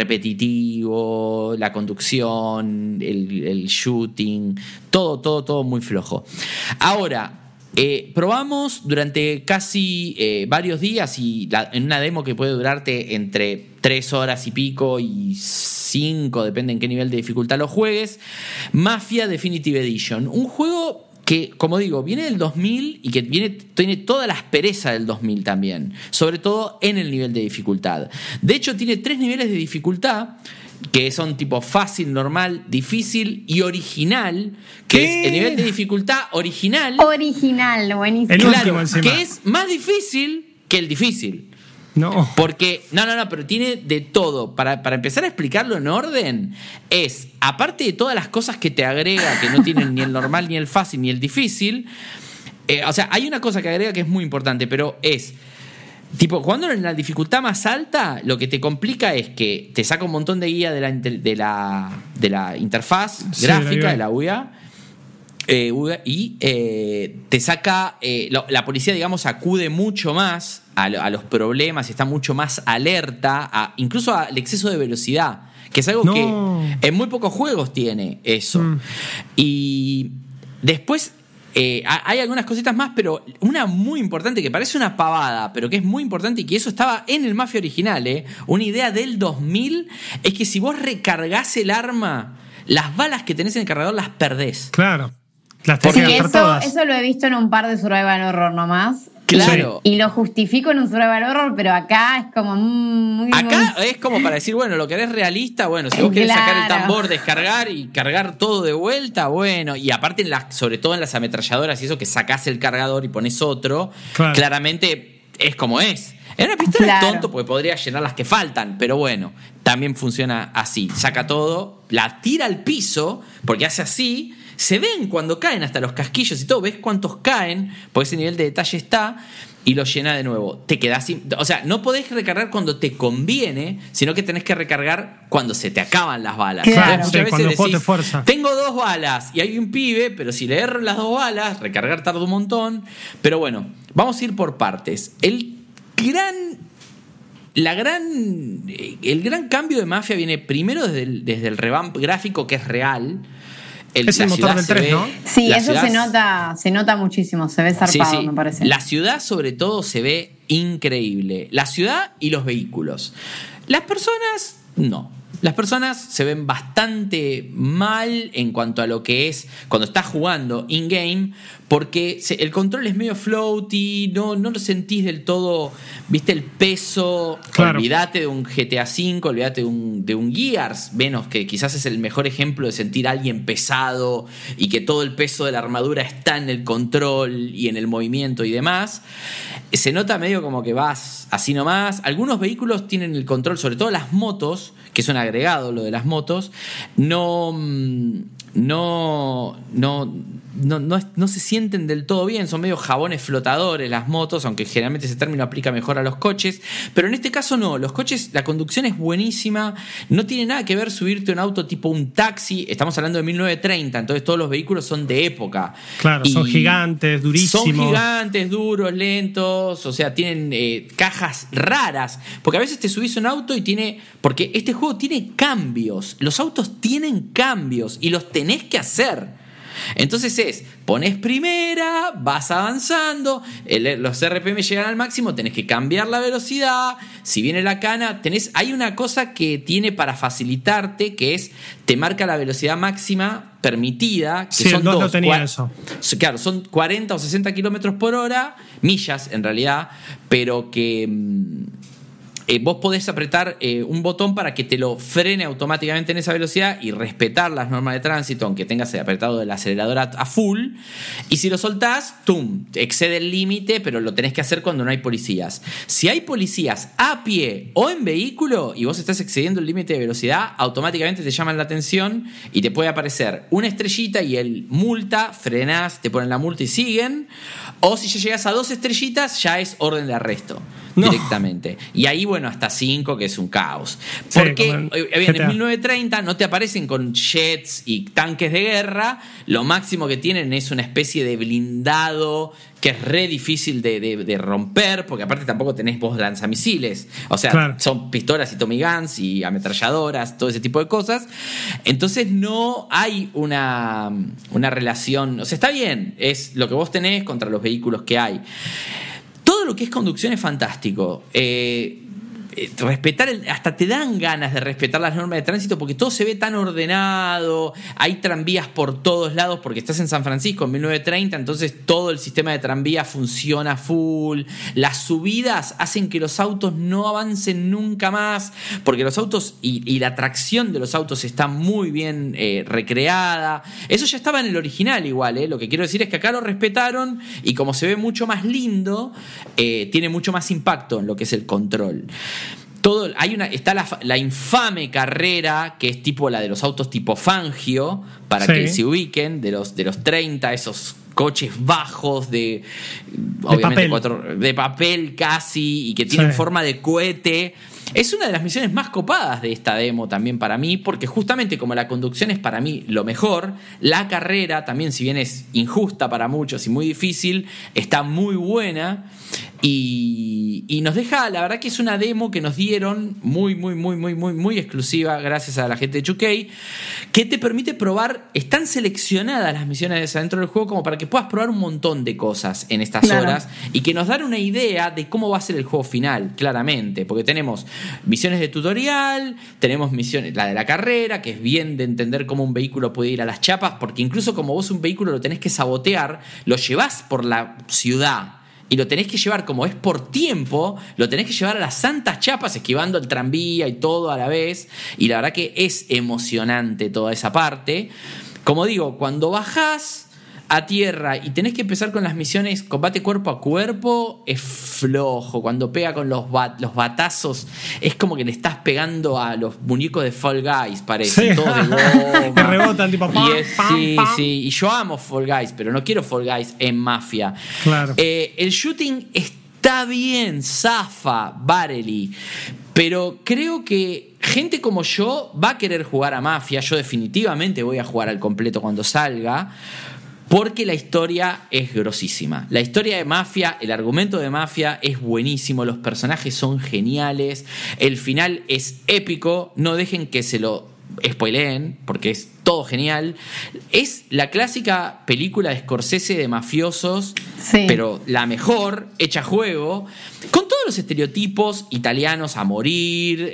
Repetitivo, la conducción, el shooting, todo muy flojo. Ahora, probamos durante casi varios días y en una demo que puede durarte entre 3 horas y pico y 5, depende en qué nivel de dificultad lo juegues, Mafia Definitive Edition. Un juego que, como digo, viene del 2000 y que tiene toda la aspereza del 2000 también, sobre todo en el nivel de dificultad. De hecho, tiene 3 niveles de dificultad, que son tipo fácil, normal, difícil y original, que es el nivel de dificultad original. Original, buenísimo. El último, claro, que es más difícil que el difícil. No. Porque, no, pero tiene de todo. Para empezar a explicarlo en orden, es, aparte de todas las cosas que te agrega, que no tienen ni el normal, ni el fácil, ni el difícil, o sea, hay una cosa que agrega que es muy importante, pero es, tipo, jugando en la dificultad más alta, lo que te complica es que te saca un montón de guía de la interfaz gráfica, de la UIA, y te saca, la policía, digamos, acude mucho más a los problemas y está mucho más alerta, incluso al exceso de velocidad, que es algo que en muy pocos juegos tiene eso. Y después hay algunas cositas más, pero una muy importante que parece una pavada, pero que es muy importante y que eso estaba en el Mafia original, una idea del 2000, es que si vos recargás el arma, las balas que tenés en el cargador las perdés. Claro. Sí, eso lo he visto en un par de survival horror nomás. Claro. Y lo justifico en un survival horror, pero acá es como muy... Acá es como para decir, bueno, lo querés realista, bueno, si vos querés sacar el tambor, descargar y cargar todo de vuelta, bueno. Y aparte, sobre todo en las ametralladoras y eso, que sacás el cargador y pones otro, claramente es como es. En una pistola es tonto porque podría llenar las que faltan, pero bueno, también funciona así. Saca todo, la tira al piso, porque hace así... Se ven cuando caen hasta los casquillos y todo, ves cuántos caen, porque ese nivel de detalle está, y lo llena de nuevo. Te quedás sin... O sea, no podés recargar cuando te conviene, sino que tenés que recargar cuando se te acaban las balas. Claro. Muchas veces cuando decís, te fuerza. tengo 2 balas y hay un pibe, pero si le erro las 2 balas, recargar tarda un montón. Pero bueno, vamos a ir por partes. El gran cambio de Mafia viene primero desde el revamp gráfico, que es real. Es el motor del 3, ¿no? Sí, eso se nota muchísimo, se ve zarpado, me parece. La ciudad, sobre todo, se ve increíble. La ciudad y los vehículos. Las personas, no. Las personas se ven bastante mal en cuanto a lo que es cuando estás jugando in-game, porque el control es medio floaty, no lo sentís del todo, viste el peso. Claro. Olvídate de un GTA V, olvídate de un Gears, menos, que quizás es el mejor ejemplo de sentir a alguien pesado y que todo el peso de la armadura está en el control y en el movimiento y demás. Se nota medio como que vas así nomás. Algunos vehículos tienen el control, sobre todo las motos, que es un agregado lo de las motos, no se sienten del todo bien, son medio jabones flotadores las motos, aunque generalmente ese término aplica mejor a los coches, pero en este caso no, los coches, la conducción es buenísima, no tiene nada que ver subirte a un auto tipo un taxi, estamos hablando de 1930, entonces todos los vehículos son de época. Claro, son gigantes, durísimos. Son gigantes, duros, lentos, o sea, tienen cajas raras, porque a veces te subís a un auto y porque este juego tiene cambios, los autos tienen cambios y los tenés que hacer. Entonces pones primera, vas avanzando, los RPM llegan al máximo, tenés que cambiar la velocidad, si viene la cana, hay una cosa que tiene para facilitarte, que es, te marca la velocidad máxima permitida, que sí, son el 2 no tenía eso. Claro, son 40 o 60 kilómetros por hora, millas en realidad, pero que... vos podés apretar un botón para que te lo frene automáticamente en esa velocidad y respetar las normas de tránsito, aunque tengas apretado el acelerador a full. Y si lo soltás, ¡tum!, excede el límite, pero lo tenés que hacer cuando no hay policías. Si hay policías a pie o en vehículo y vos estás excediendo el límite de velocidad, automáticamente te llaman la atención y te puede aparecer una estrellita y el multa, frenás, te ponen la multa y siguen. O si ya llegas a 2 estrellitas, ya es orden de arresto directamente. Y ahí, bueno, hasta 5, que es un caos. Porque en 1930 no te aparecen con jets y tanques de guerra. Lo máximo que tienen es una especie de blindado que es re difícil de romper, porque aparte tampoco tenés vos lanzamisiles. O sea, son pistolas y Tommy Guns y ametralladoras, todo ese tipo de cosas. Entonces no hay una relación. O sea, está bien, es lo que vos tenés contra los vehículos que hay. Todo lo que es conducción es fantástico. respetar hasta te dan ganas de respetar las normas de tránsito porque todo se ve tan ordenado, hay tranvías por todos lados porque estás en San Francisco en 1930, entonces todo el sistema de tranvía funciona full, las subidas hacen que los autos no avancen nunca más porque los autos y la tracción de los autos está muy bien recreada. Eso ya estaba en el original igual, lo que quiero decir es que acá lo respetaron y como se ve mucho más lindo, tiene mucho más impacto en lo que es el control. Está la infame carrera que es tipo la de los autos tipo Fangio, para que se ubiquen, de los 30, esos coches bajos de papel casi, y que tienen forma de cohete. Es una de las misiones más copadas de esta demo también para mí, porque justamente como la conducción es para mí lo mejor, la carrera también, si bien es injusta para muchos y muy difícil, está muy buena y nos deja, la verdad que es una demo que nos dieron muy exclusiva gracias a la gente de 2K, que te permite probar, están seleccionadas las misiones dentro del juego como para que puedas probar un montón de cosas en estas horas y que nos dan una idea de cómo va a ser el juego final, claramente, porque tenemos misiones de tutorial, tenemos misiones, la de la carrera, que es bien de entender cómo un vehículo puede ir a las chapas, porque incluso como vos un vehículo lo tenés que sabotear, lo llevás por la ciudad y lo tenés que llevar, como es por tiempo, lo tenés que llevar a las santas chapas, esquivando el tranvía y todo a la vez, y la verdad que es emocionante toda esa parte. Como digo, cuando bajás a tierra y tenés que empezar con las misiones combate cuerpo a cuerpo, es flojo. Cuando pega con los batazos, es como que le estás pegando a los muñecos de Fall Guys, parece. Todos de goma. Que rebotan, tipo pam, sí. Y yo amo Fall Guys, pero no quiero Fall Guys en Mafia. Claro. El shooting está bien, zafa, Barely, pero creo que gente como yo va a querer jugar a Mafia. Yo definitivamente voy a jugar al completo cuando salga, porque la historia es grosísima. La historia de Mafia, el argumento de Mafia es buenísimo, los personajes son geniales, el final es épico, no dejen que se lo spoileen, porque es todo genial. Es la clásica película de Scorsese de mafiosos, pero la mejor, hecha a juego, con todos los estereotipos italianos a morir,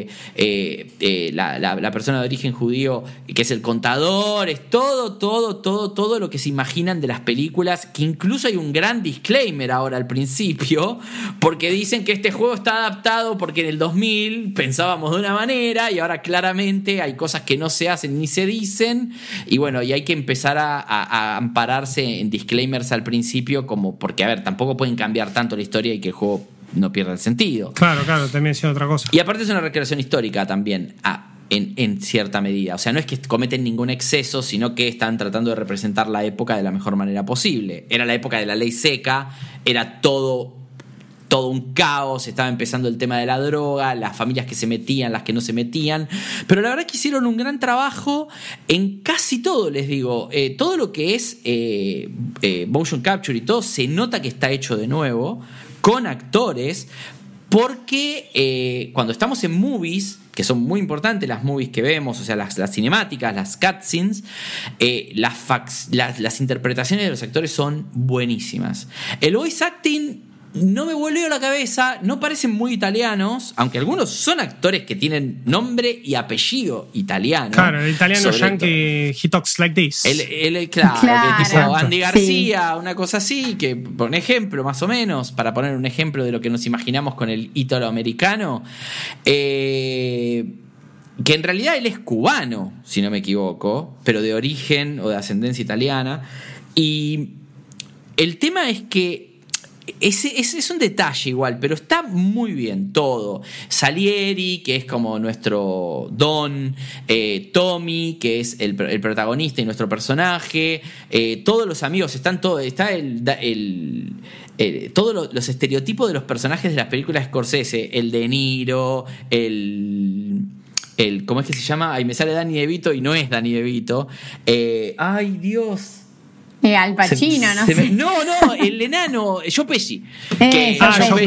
la persona de origen judío que es el contador, es todo lo que se imaginan de las películas, que incluso hay un gran disclaimer ahora al principio, porque dicen que este juego está adaptado porque en el 2000 pensábamos de una manera y ahora claramente hay cosas que no se hacen ni se dicen, y bueno, y hay que empezar a ampararse en disclaimers al principio, como porque, a ver, tampoco pueden cambiar tanto la historia y que el juego no pierda el sentido. Claro, también es otra cosa. Y aparte es una recreación histórica también, en cierta medida. O sea, no es que cometen ningún exceso, sino que están tratando de representar la época de la mejor manera posible. Era la época de la ley seca, era todo un caos, estaba empezando el tema de la droga, las familias que se metían, las que no se metían, pero la verdad que hicieron un gran trabajo en casi todo, les digo, todo lo que es motion capture y todo, se nota que está hecho de nuevo, con actores, porque cuando estamos en movies, que son muy importantes las movies que vemos, o sea, las cinemáticas, las cutscenes, las interpretaciones de los actores son buenísimas. El voice acting no me volvió la cabeza, no parecen muy italianos, aunque algunos son actores que tienen nombre y apellido italiano. Claro, el italiano yankee, he talks like this. Claro, que tipo Andy García, una cosa así, que por un ejemplo, más o menos, para poner un ejemplo de lo que nos imaginamos con el ítalo-americano, que en realidad él es cubano, si no me equivoco, pero de origen o de ascendencia italiana. Y el tema es que es un detalle igual, pero está muy bien todo. Salieri, que es como nuestro Don, Tommy, que es el protagonista y nuestro personaje, todos los amigos, están todos, está todos los estereotipos de los personajes de las películas de Scorsese, el De Niro, ¿cómo es que se llama? Ahí me sale Danny DeVito y no es Danny DeVito. ¡Ay, Dios! Al Pacino, no, el enano, Joe Pesci. Que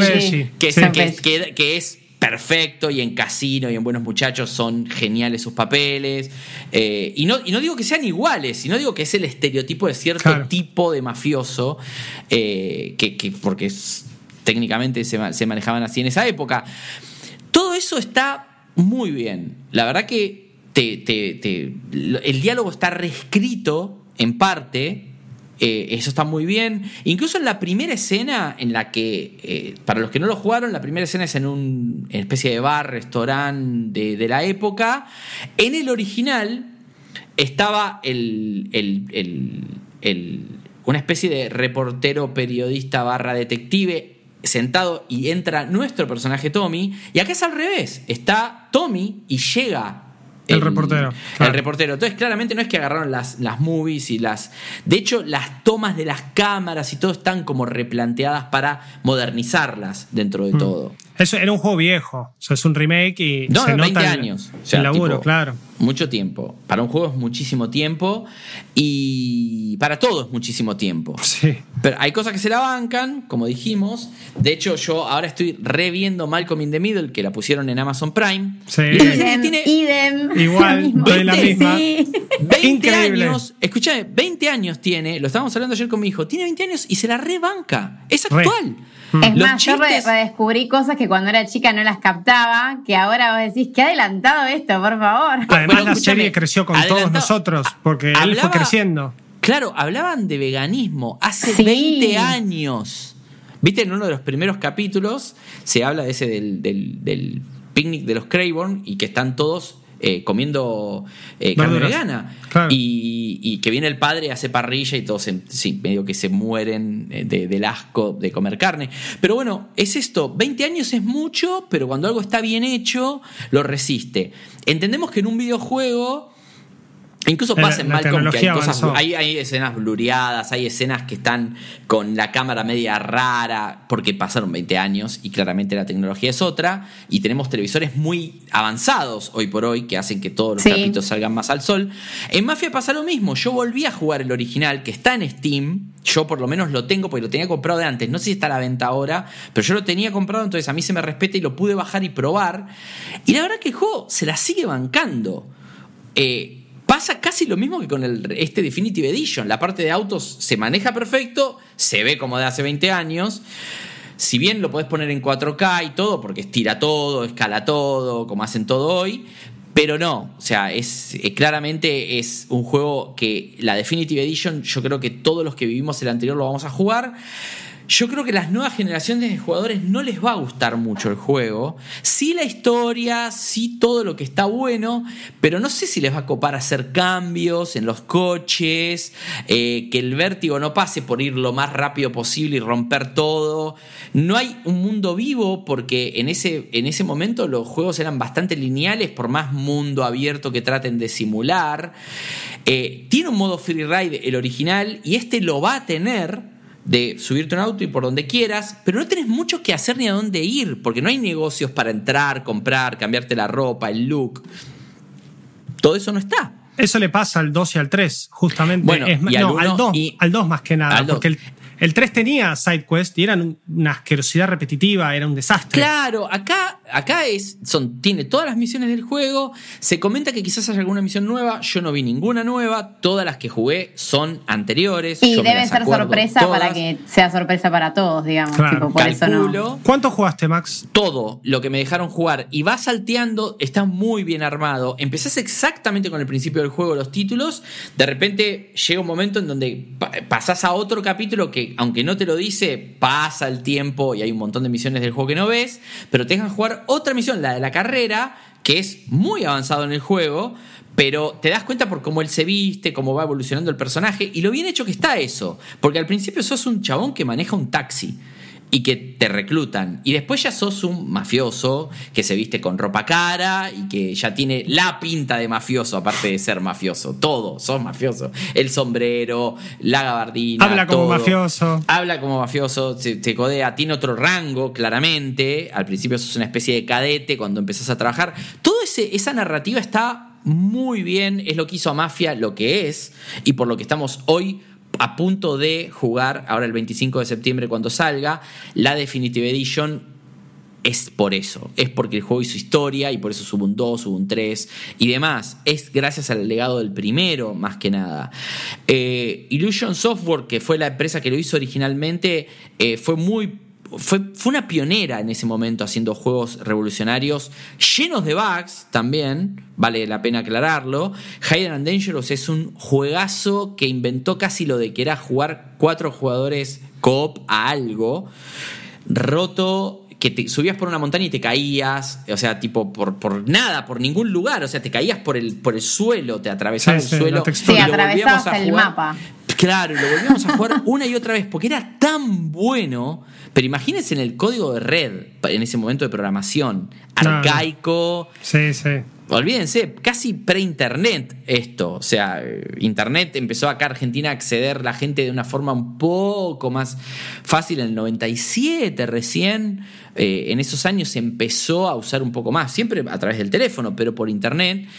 es perfecto, y en Casino y en Buenos Muchachos son geniales sus papeles. Y no digo que sean iguales, sino digo que es el estereotipo de cierto tipo de mafioso, porque técnicamente se manejaban así en esa época. Todo eso está muy bien. La verdad que el diálogo está reescrito en parte. Eso está muy bien. Incluso en la primera escena, en la que, para los que no lo jugaron, la primera escena es en una especie de bar, restaurante de la época. En el original estaba una especie de reportero, periodista / detective sentado, y entra nuestro personaje Tommy, y acá es al revés. Está Tommy y llega el reportero. Claro. El reportero. Entonces, claramente no es que agarraron las movies y las... De hecho, las tomas de las cámaras y todo están como replanteadas para modernizarlas dentro de todo. Eso era un juego viejo. O sea, es un remake y no, se 20 nota años. O sea, el laburo, tipo, claro. Mucho tiempo. Para un juego es muchísimo tiempo y para todo es muchísimo tiempo. Sí. Pero hay cosas que se la bancan, como dijimos. De hecho, yo ahora estoy reviendo Malcolm in the Middle, que la pusieron en Amazon Prime. Sí. Idem. Igual, doy la misma. Sí. 20 Increíble. años, escúchame, 20 años tiene, lo estábamos hablando ayer con mi hijo, tiene 20 años y se la rebanca. Es actual. Es Los más, yo chistes- redescubrí cosas que cuando era chica no las captaba, que ahora vos decís, qué adelantado esto, por favor. Además, Bueno, la escúchame, serie creció con adelantado- todos nosotros, porque él fue creciendo. Claro, hablaban de veganismo hace Sí. 20 años. ¿Viste? En uno de los primeros capítulos se habla de ese del picnic de los Crayborn y que están todos comiendo carne Verduras. vegana. Claro. Y que viene el padre, hace parrilla y todos medio que se mueren del asco de comer carne. Pero bueno, es esto. 20 años es mucho, pero cuando algo está bien hecho, lo resiste. Entendemos que en un videojuego... Incluso pasa en La Malcolm que hay tecnología cosas, avanzó. hay escenas blureadas, hay escenas que están con la cámara media rara, porque pasaron 20 años y claramente la tecnología es otra, y tenemos televisores muy avanzados hoy por hoy que hacen que todos los capítulos salgan más al sol. En Mafia pasa lo mismo. Yo volví a jugar el original, que está en Steam. Yo por lo menos lo tengo porque lo tenía comprado de antes. No sé si está a la venta ahora, pero yo lo tenía comprado, entonces a mí se me respeta y lo pude bajar y probar. Y la verdad que el juego se la sigue bancando. Pasa casi lo mismo que con este Definitive Edition. La parte de autos se maneja perfecto, se ve como de hace 20 años. Si bien lo podés poner en 4K y todo, porque estira todo, escala todo, como hacen todo hoy, pero no. O sea, claramente es un juego que la Definitive Edition, yo creo que todos los que vivimos el anterior lo vamos a jugar. Yo creo que las nuevas generaciones de jugadores no les va a gustar mucho el juego. Sí la historia, sí todo lo que está bueno, pero no sé si les va a copar hacer cambios en los coches, que el vértigo no pase por ir lo más rápido posible y romper todo. No hay un mundo vivo porque en ese momento los juegos eran bastante lineales, por más mundo abierto que traten de simular. Tiene un modo freeride el original y este lo va a tener, de subirte a un auto y por donde quieras, pero no tenés mucho que hacer ni a dónde ir, porque no hay negocios para entrar, comprar, cambiarte la ropa, el look. Todo eso no está. Eso le pasa al 2 y al 3, justamente. Bueno, y al 2 más que nada, al 2. porque el 3 tenía side quest y eran una asquerosidad repetitiva, era un desastre. Claro, acá tiene todas las misiones del juego. Se comenta que quizás haya alguna misión nueva. Yo no vi ninguna nueva. Todas las que jugué son anteriores. Y yo debe ser sorpresa todas. para que sea sorpresa para todos, digamos. Claro. Tipo, por eso no. Calculo. ¿Cuánto jugaste, Max? Todo lo que me dejaron jugar y va salteando, está muy bien armado. Empezás exactamente con el principio del juego, los títulos. De repente llega un momento en donde pasás a otro capítulo que, aunque no te lo dice, pasa el tiempo y hay un montón de misiones del juego que no ves, pero te dejan jugar otra misión, la de la carrera, que es muy avanzado en el juego, pero te das cuenta por cómo él se viste, cómo va evolucionando el personaje y lo bien hecho que está eso. Porque al principio sos un chabón que maneja un taxi y que te reclutan. Y después ya sos un mafioso que se viste con ropa cara y que ya tiene la pinta de mafioso, aparte de ser mafioso. Todo, sos mafioso. El sombrero, la gabardina. Habla como todo. mafioso. Habla como mafioso, te codea, tiene otro rango, claramente. Al principio sos una especie de cadete cuando empezás a trabajar. Toda esa narrativa está muy bien. Es lo que hizo a Mafia lo que es y por lo que estamos hoy a punto de jugar, ahora el 25 de septiembre cuando salga, la Definitive Edition. Es por eso, es porque el juego hizo historia y por eso hubo un 2, hubo un 3 y demás. Es gracias al legado del primero, más que nada. Illusion Software, que fue la empresa que lo hizo originalmente, fue muy fue una pionera en ese momento haciendo juegos revolucionarios, llenos de bugs también, vale la pena aclararlo. Hidden and Dangerous es un juegazo que inventó casi lo de que era jugar 4 jugadores co-op a algo, roto, que te subías por una montaña y te caías, o sea, tipo por nada, por ningún lugar, o sea, te caías por el suelo, te atravesaba el suelo. Sí, atravesabas el mapa. Claro, y lo volvíamos a jugar una y otra vez porque era tan bueno. Pero imagínense en el código de red en ese momento de programación, arcaico. Sí, sí. Olvídense, casi pre-internet esto. O sea, internet empezó acá en Argentina a acceder la gente de una forma un poco más fácil en el 97 recién. En esos años se empezó a usar un poco más, siempre a través del teléfono, pero por internet.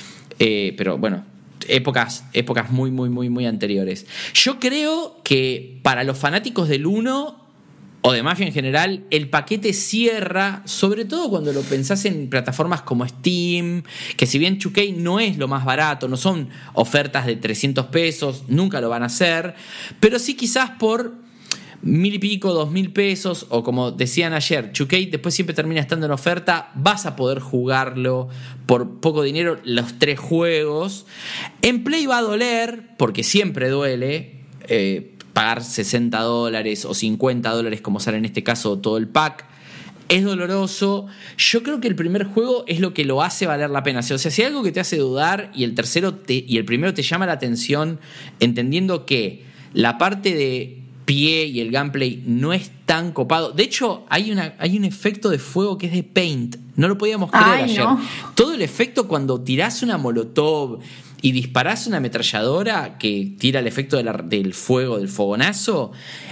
Pero bueno, épocas muy, muy, muy, muy anteriores. Yo creo que para los fanáticos del 1 o de Mafia en general, el paquete cierra, sobre todo cuando lo pensás en plataformas como Steam, que si bien 2K no es lo más barato, no son ofertas de $300, nunca lo van a hacer, pero sí quizás por 1,000 y pico, 2,000 pesos, o como decían ayer, 2K después siempre termina estando en oferta, vas a poder jugarlo por poco dinero, los 3 juegos. En Play va a doler, porque siempre duele, pagar $60 o $50, como sale en este caso todo el pack, es doloroso. Yo creo que el primer juego es lo que lo hace valer la pena. O sea, si hay algo que te hace dudar y el primero te llama la atención, entendiendo que la parte de pie y el gameplay no es tan copado. De hecho, hay un efecto de fuego que es de Paint. No lo podíamos creer ayer. No. Todo el efecto cuando tirás una molotov y disparás una ametralladora que tira el efecto del fuego, del fogonazo,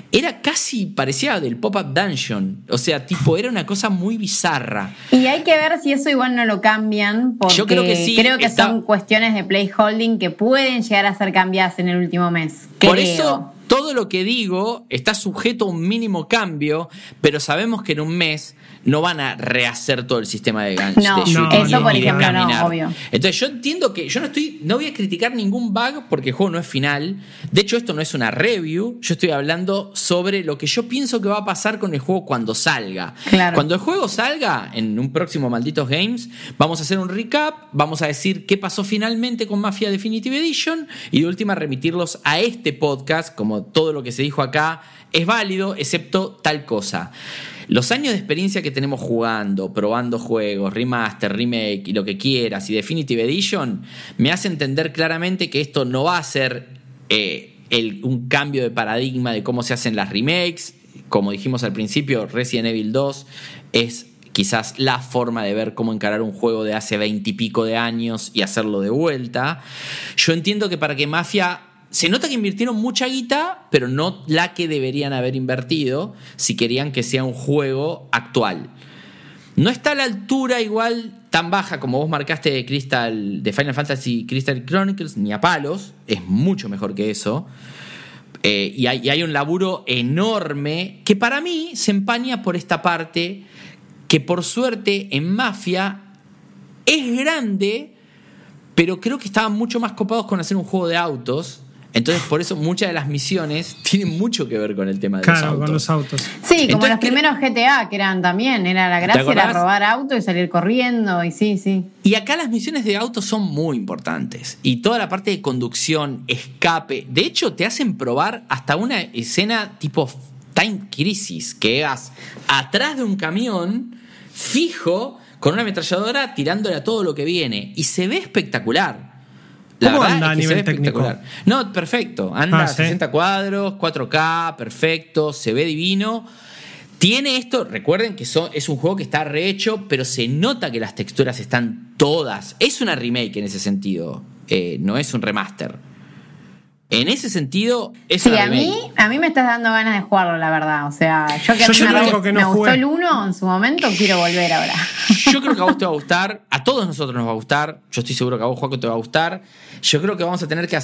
parecía del Pop-Up Dungeon. O sea, tipo, era una cosa muy bizarra. Y hay que ver si eso igual no lo cambian, porque yo creo que sí. Creo que son cuestiones de placeholding que pueden llegar a ser cambiadas en el último mes. Por eso, todo lo que digo está sujeto a un mínimo cambio, pero sabemos que en un mes no van a rehacer todo el sistema de gancho. No, eso por ejemplo no, obvio. Entonces yo entiendo que no voy a criticar ningún bug porque el juego no es final. De hecho, esto no es una review. Yo estoy hablando sobre lo que yo pienso que va a pasar con el juego cuando salga. Claro. Cuando el juego salga, en un próximo Malditos Games, vamos a hacer un recap, vamos a decir qué pasó finalmente con Mafia Definitive Edition y de última remitirlos a este podcast, como todo lo que se dijo acá es válido, excepto tal cosa. Los años de experiencia que tenemos jugando, probando juegos, remaster, remake y lo que quieras, y Definitive Edition, me hace entender claramente que esto no va a ser un cambio de paradigma de cómo se hacen las remakes. Como dijimos al principio, Resident Evil 2 es quizás la forma de ver cómo encarar un juego de hace 20 y pico de años y hacerlo de vuelta. Yo entiendo que para que Mafia... Se nota que invirtieron mucha guita, pero no la que deberían haber invertido si querían que sea un juego actual. No está a la altura igual tan baja como vos marcaste de Final Fantasy Crystal Chronicles, ni a palos. Es mucho mejor que eso. Y hay un laburo enorme que para mí se empaña por esta parte que por suerte en Mafia es grande, pero creo que estaban mucho más copados con hacer un juego de autos. Entonces, por eso muchas de las misiones tienen mucho que ver con el tema de los autos. Claro, con los autos. Sí, como entonces, los primeros GTA que eran también. Era la gracia, era robar autos y salir corriendo. Y sí. Y acá las misiones de autos son muy importantes. Y toda la parte de conducción, escape. De hecho, te hacen probar hasta una escena tipo Time Crisis, que vas atrás de un camión fijo con una ametralladora tirándole a todo lo que viene. Y se ve espectacular. ¿Cómo anda a nivel técnico? No, perfecto. Anda a 60 cuadros, 4K, perfecto, se ve divino. Tiene esto, recuerden que es un juego que está rehecho, pero se nota que las texturas están todas. Es una remake en ese sentido, no es un remaster. En ese sentido, es una remake. A mí me estás dando ganas de jugarlo, la verdad. O sea, yo que me gustó el 1 en su momento, quiero volver ahora. Yo creo que a vos te va a gustar, a todos nosotros nos va a gustar. Yo estoy seguro que a vos, Joaco, te va a gustar. Yo creo que vamos a tener que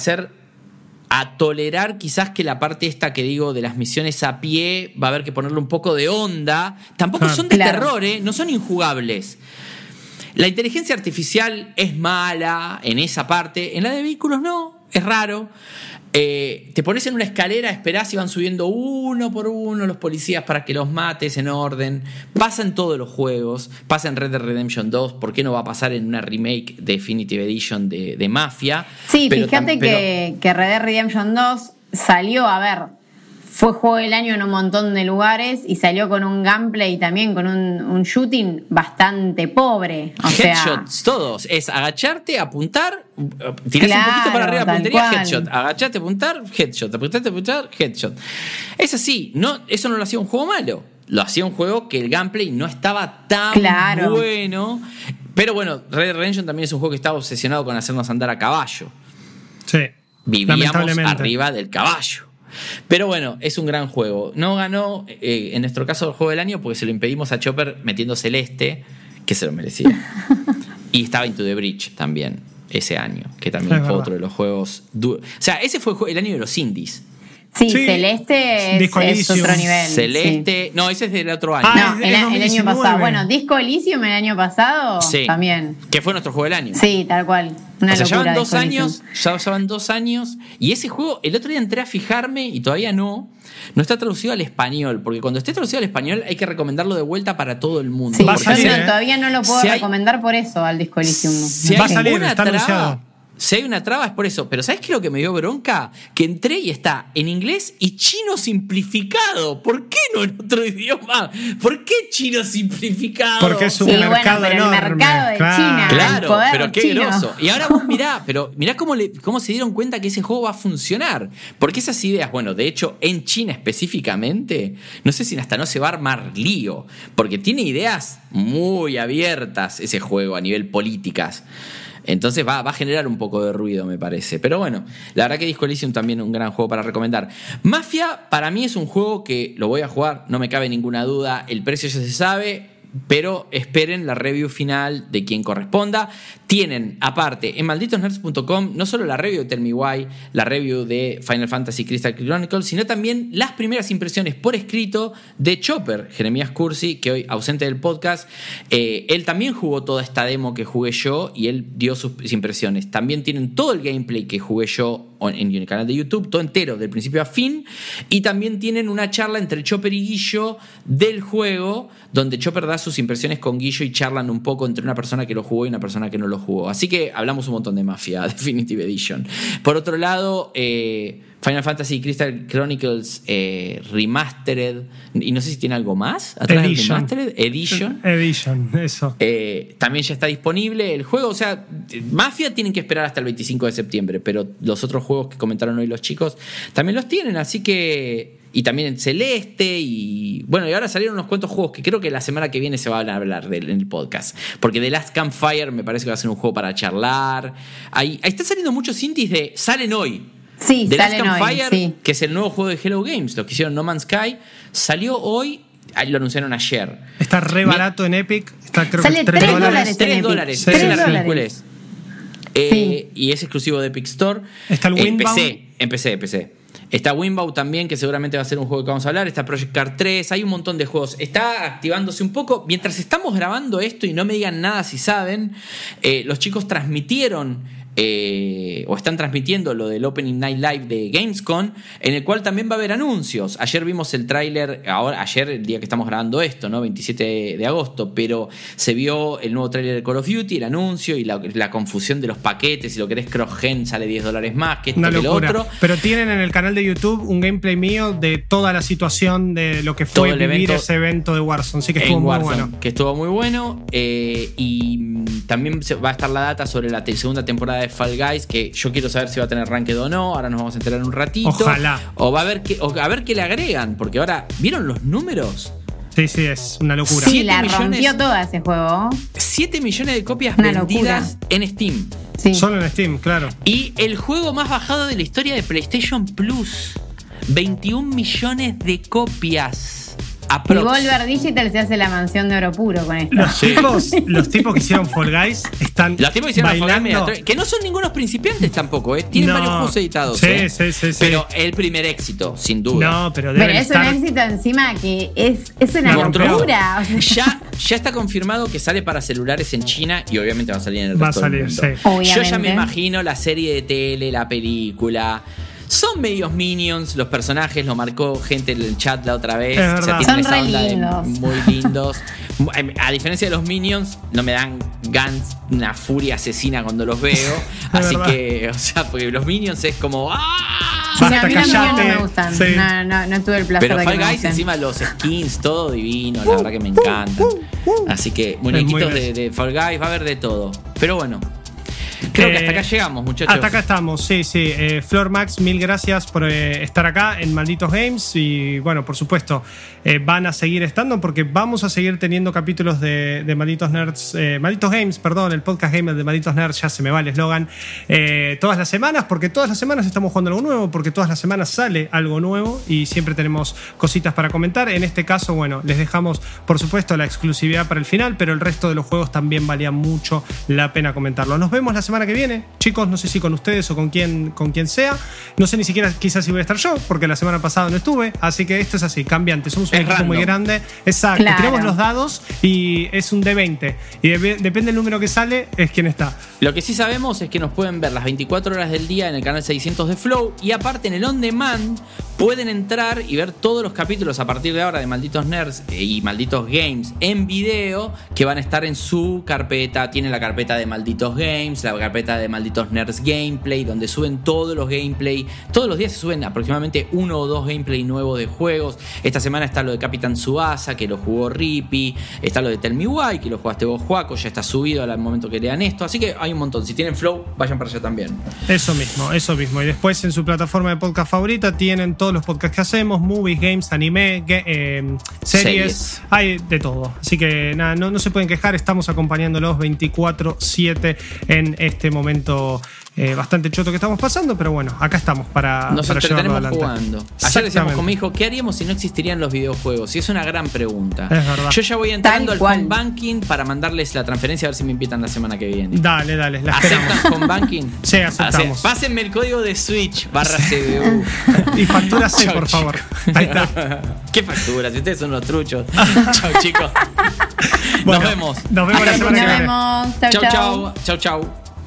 tolerar quizás que la parte esta que digo de las misiones a pie va a haber que ponerle un poco de onda. Tampoco son de terror, no son injugables. La inteligencia artificial es mala en esa parte, en la de vehículos no, es raro. te pones en una escalera, esperás y van subiendo uno por uno los policías para que los mates en orden. Pasa en todos los juegos, pasa en Red Dead Redemption 2, ¿por qué no va a pasar en una remake Definitive Edition de Mafia? Sí, fíjate que Red Dead Redemption 2 salió, fue juego del año en un montón de lugares y salió con un gameplay también, con un shooting bastante pobre. Headshots, todos. Es agacharte, apuntar, tirás un poquito para arriba, puntería, headshot. Agacharte, apuntar, headshot. Apuntarte, apuntar, headshot. Es así. Eso no lo hacía un juego malo. Lo hacía un juego que el gameplay no estaba tan bueno. Pero bueno, Red Dead Redemption también es un juego que estaba obsesionado con hacernos andar a caballo. Sí. Vivíamos arriba del caballo. Pero bueno, es un gran juego. No ganó, en nuestro caso, el juego del año porque se lo impedimos a Chopper metiendo Celeste, que se lo merecía. Y estaba Into the Breach también, ese año, que también fue otro de los juegos. O sea, ese fue el año de los indies. Sí, Celeste es otro nivel. Celeste, no, ese es del otro año. El año pasado. Bueno, Disco Elysium el año pasado también. Que fue nuestro juego del año. Sí, tal cual. Una locura. Ya llevan 2 años. Y ese juego, el otro día entré a fijarme y todavía no está traducido al español. Porque cuando esté traducido al español hay que recomendarlo de vuelta para todo el mundo. Sí, todavía no lo puedo recomendar por eso al Disco Elysium. Va a salir, está anunciado. Si hay una traba es por eso. Pero ¿sabes qué es lo que me dio bronca? Que entré y está en inglés y chino simplificado. ¿Por qué no en otro idioma? ¿Por qué chino simplificado? Porque es un mercado enorme. El mercado de China. Claro, pero qué groso. Y ahora vos mirá cómo se dieron cuenta que ese juego va a funcionar. Porque esas ideas, bueno, de hecho, en China específicamente, no sé si hasta no se va a armar lío. Porque tiene ideas muy abiertas ese juego a nivel políticas. Entonces va a generar un poco de ruido, me parece. Pero bueno, la verdad que Disco Elysium también es un gran juego para recomendar. Mafia, para mí es un juego que lo voy a jugar, no me cabe ninguna duda. El precio ya se sabe, pero esperen la review final de quien corresponda. Tienen, aparte, en malditosnerds.com, no solo la review de Tell Me Why, la review de Final Fantasy Crystal Chronicles, sino también las primeras impresiones por escrito de Chopper, Jeremías Cursi, que hoy ausente del podcast. Él también jugó toda esta demo que jugué yo y él dio sus impresiones. También tienen todo el gameplay que jugué yo en el canal de YouTube, todo entero, del principio a fin. Y también tienen una charla entre Chopper y Guillo del juego, donde Chopper da sus impresiones con Guillo y charlan un poco entre una persona que lo jugó y una persona que no lo jugó. Así que hablamos un montón de Mafia Definitive Edition. Por otro lado, Final Fantasy Crystal Chronicles Remastered, y no sé si tiene algo más atrás del Remastered Edition, eso. También ya está disponible el juego. O sea, Mafia tienen que esperar hasta el 25 de septiembre, pero los otros juegos que comentaron hoy los chicos también los tienen, así que... Y también en Celeste y... Bueno, y ahora salieron unos cuantos juegos que creo que la semana que viene se van a hablar en el podcast. Porque The Last Campfire me parece que va a ser un juego para charlar. Ahí están saliendo muchos indies salen hoy. Sí, The Last salen Campfire, hoy, sí. Que es el nuevo juego de Hello Games, lo que hicieron No Man's Sky, salió hoy, lo anunciaron ayer. Está re barato en Epic. Está creo sale que $3. $3. $3. Y es exclusivo de Epic Store. Está el Windbound. En PC. Está Windbound también, que seguramente va a ser un juego que vamos a hablar. Está Project Cars 3, hay un montón de juegos. Está activándose un poco. Mientras estamos grabando esto, y no me digan nada si saben, los chicos transmitieron o están transmitiendo lo del Opening Night Live de Gamescom, en el cual también va a haber anuncios. Ayer vimos el tráiler, ayer el día que estamos grabando esto, ¿no? 27 de agosto, pero se vio el nuevo tráiler de Call of Duty, el anuncio y la confusión de los paquetes. Si lo querés cross-gen sale $10 más, que esto, que lo otro. Pero tienen en el canal de YouTube un gameplay mío de toda la situación de lo que fue vivir ese evento de Warzone. Así que estuvo muy bueno. Que estuvo muy bueno. Y también va a estar la data sobre la segunda temporada de Fall Guys, que yo quiero saber si va a tener ranked o no. Ahora nos vamos a enterar un ratito. Ojalá. O a ver qué le agregan, porque ahora, ¿vieron los números? Sí, es una locura. Sí, la rompió toda ese juego. 7 millones de copias vendidas en Steam. Sí. Solo en Steam, claro. Y el juego más bajado de la historia de PlayStation Plus. 21 millones de copias. Y Volver Digital se hace la mansión de oro puro con esto. Los tipos que hicieron Fall Guys están bailando. Que no son ningunos principiantes tampoco, tienen varios juegos editados. Sí. Pero el primer éxito, sin duda. No, pero es un éxito encima que es una locura. Ya está confirmado que sale para celulares en China y obviamente va a salir en el resto del mundo. Sí. Yo ya me imagino la serie de tele, la película. Son medios Minions los personajes, lo marcó gente en el chat la otra vez. Es verdad. Son re lindos. Muy lindos. A diferencia de los Minions, no me dan ganas, una furia asesina cuando los veo. Así verdad. que, o sea, porque los Minions es como ¡ah! Sí, Basta, a mí los callate. Minions no me gustan. Sí. No tuve el placer Pero de que Fall me Guys, gusten. encima los skins, todo divino, la verdad que me encantan. Así que muñequitos de Fall Guys, va a haber de todo. Pero bueno, creo que hasta acá llegamos, muchachos. Hasta acá estamos, sí. Flor Max, mil gracias por estar acá en Malditos Games. Y bueno, por supuesto, van a seguir estando porque vamos a seguir teniendo capítulos de Malditos Nerds, Malditos Games, perdón, el podcast gamer de Malditos Nerds, ya se me va el eslogan, todas las semanas, porque todas las semanas estamos jugando algo nuevo, porque todas las semanas sale algo nuevo y siempre tenemos cositas para comentar. En este caso, bueno, les dejamos, por supuesto, la exclusividad para el final, pero el resto de los juegos también valía mucho la pena comentarlo. Nos vemos la semana que viene, chicos, no sé si con ustedes o con quien sea, no sé ni siquiera quizás si voy a estar yo, porque la semana pasada no estuve, así que esto es así, cambiante, somos un equipo random. muy grande, exacto, Claro. tiramos los dados y es un D20 y depende del número que sale, es quien está. Lo que sí sabemos es que nos pueden ver las 24 horas del día en el canal 600 de Flow y aparte en el On Demand pueden entrar y ver todos los capítulos a partir de ahora de Malditos Nerds y Malditos Games en video que van a estar en su carpeta. Tienen la carpeta de Malditos Games, la carpeta de Malditos Nerds Gameplay, donde suben todos los gameplay. Todos los días se suben aproximadamente 1 o 2 gameplay nuevos de juegos. Esta semana está lo de Capitán Tsubasa, que lo jugó Rippy. Está lo de Tell Me Why, que lo jugaste vos, Juaco. Ya está subido al momento que lean esto. Así que hay un montón. Si tienen Flow, vayan para allá también. Eso mismo. Y después en su plataforma de podcast favorita tienen todos los podcasts que hacemos, movies, games, anime, series, hay de todo. Así que nada, no se pueden quejar, estamos acompañándolos 24/7 en este momento bastante choto que estamos pasando, pero bueno, acá estamos para llevarlo entretenemos adelante. jugando. Ayer decíamos con mi hijo, ¿qué haríamos si no existirían los videojuegos? Y es una gran pregunta. Es verdad. Yo ya voy entrando Tal al cual. home banking para mandarles la transferencia a ver si me invitan la semana que viene. Dale, la esperamos. ¿Aceptan home banking? Sí, aceptamos. Pásenme el código de Switch /CBU. Y factura C, Chau, por favor. chicos. Ahí está. ¿Qué facturas? Ustedes son los truchos. Chau, chicos. Bueno, Nos vemos. Nos vemos la Nos semana que viene. vemos. Chau.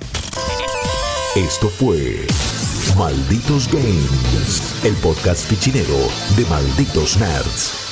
Esto fue Malditos Games, el podcast fichinero de Malditos Nerds.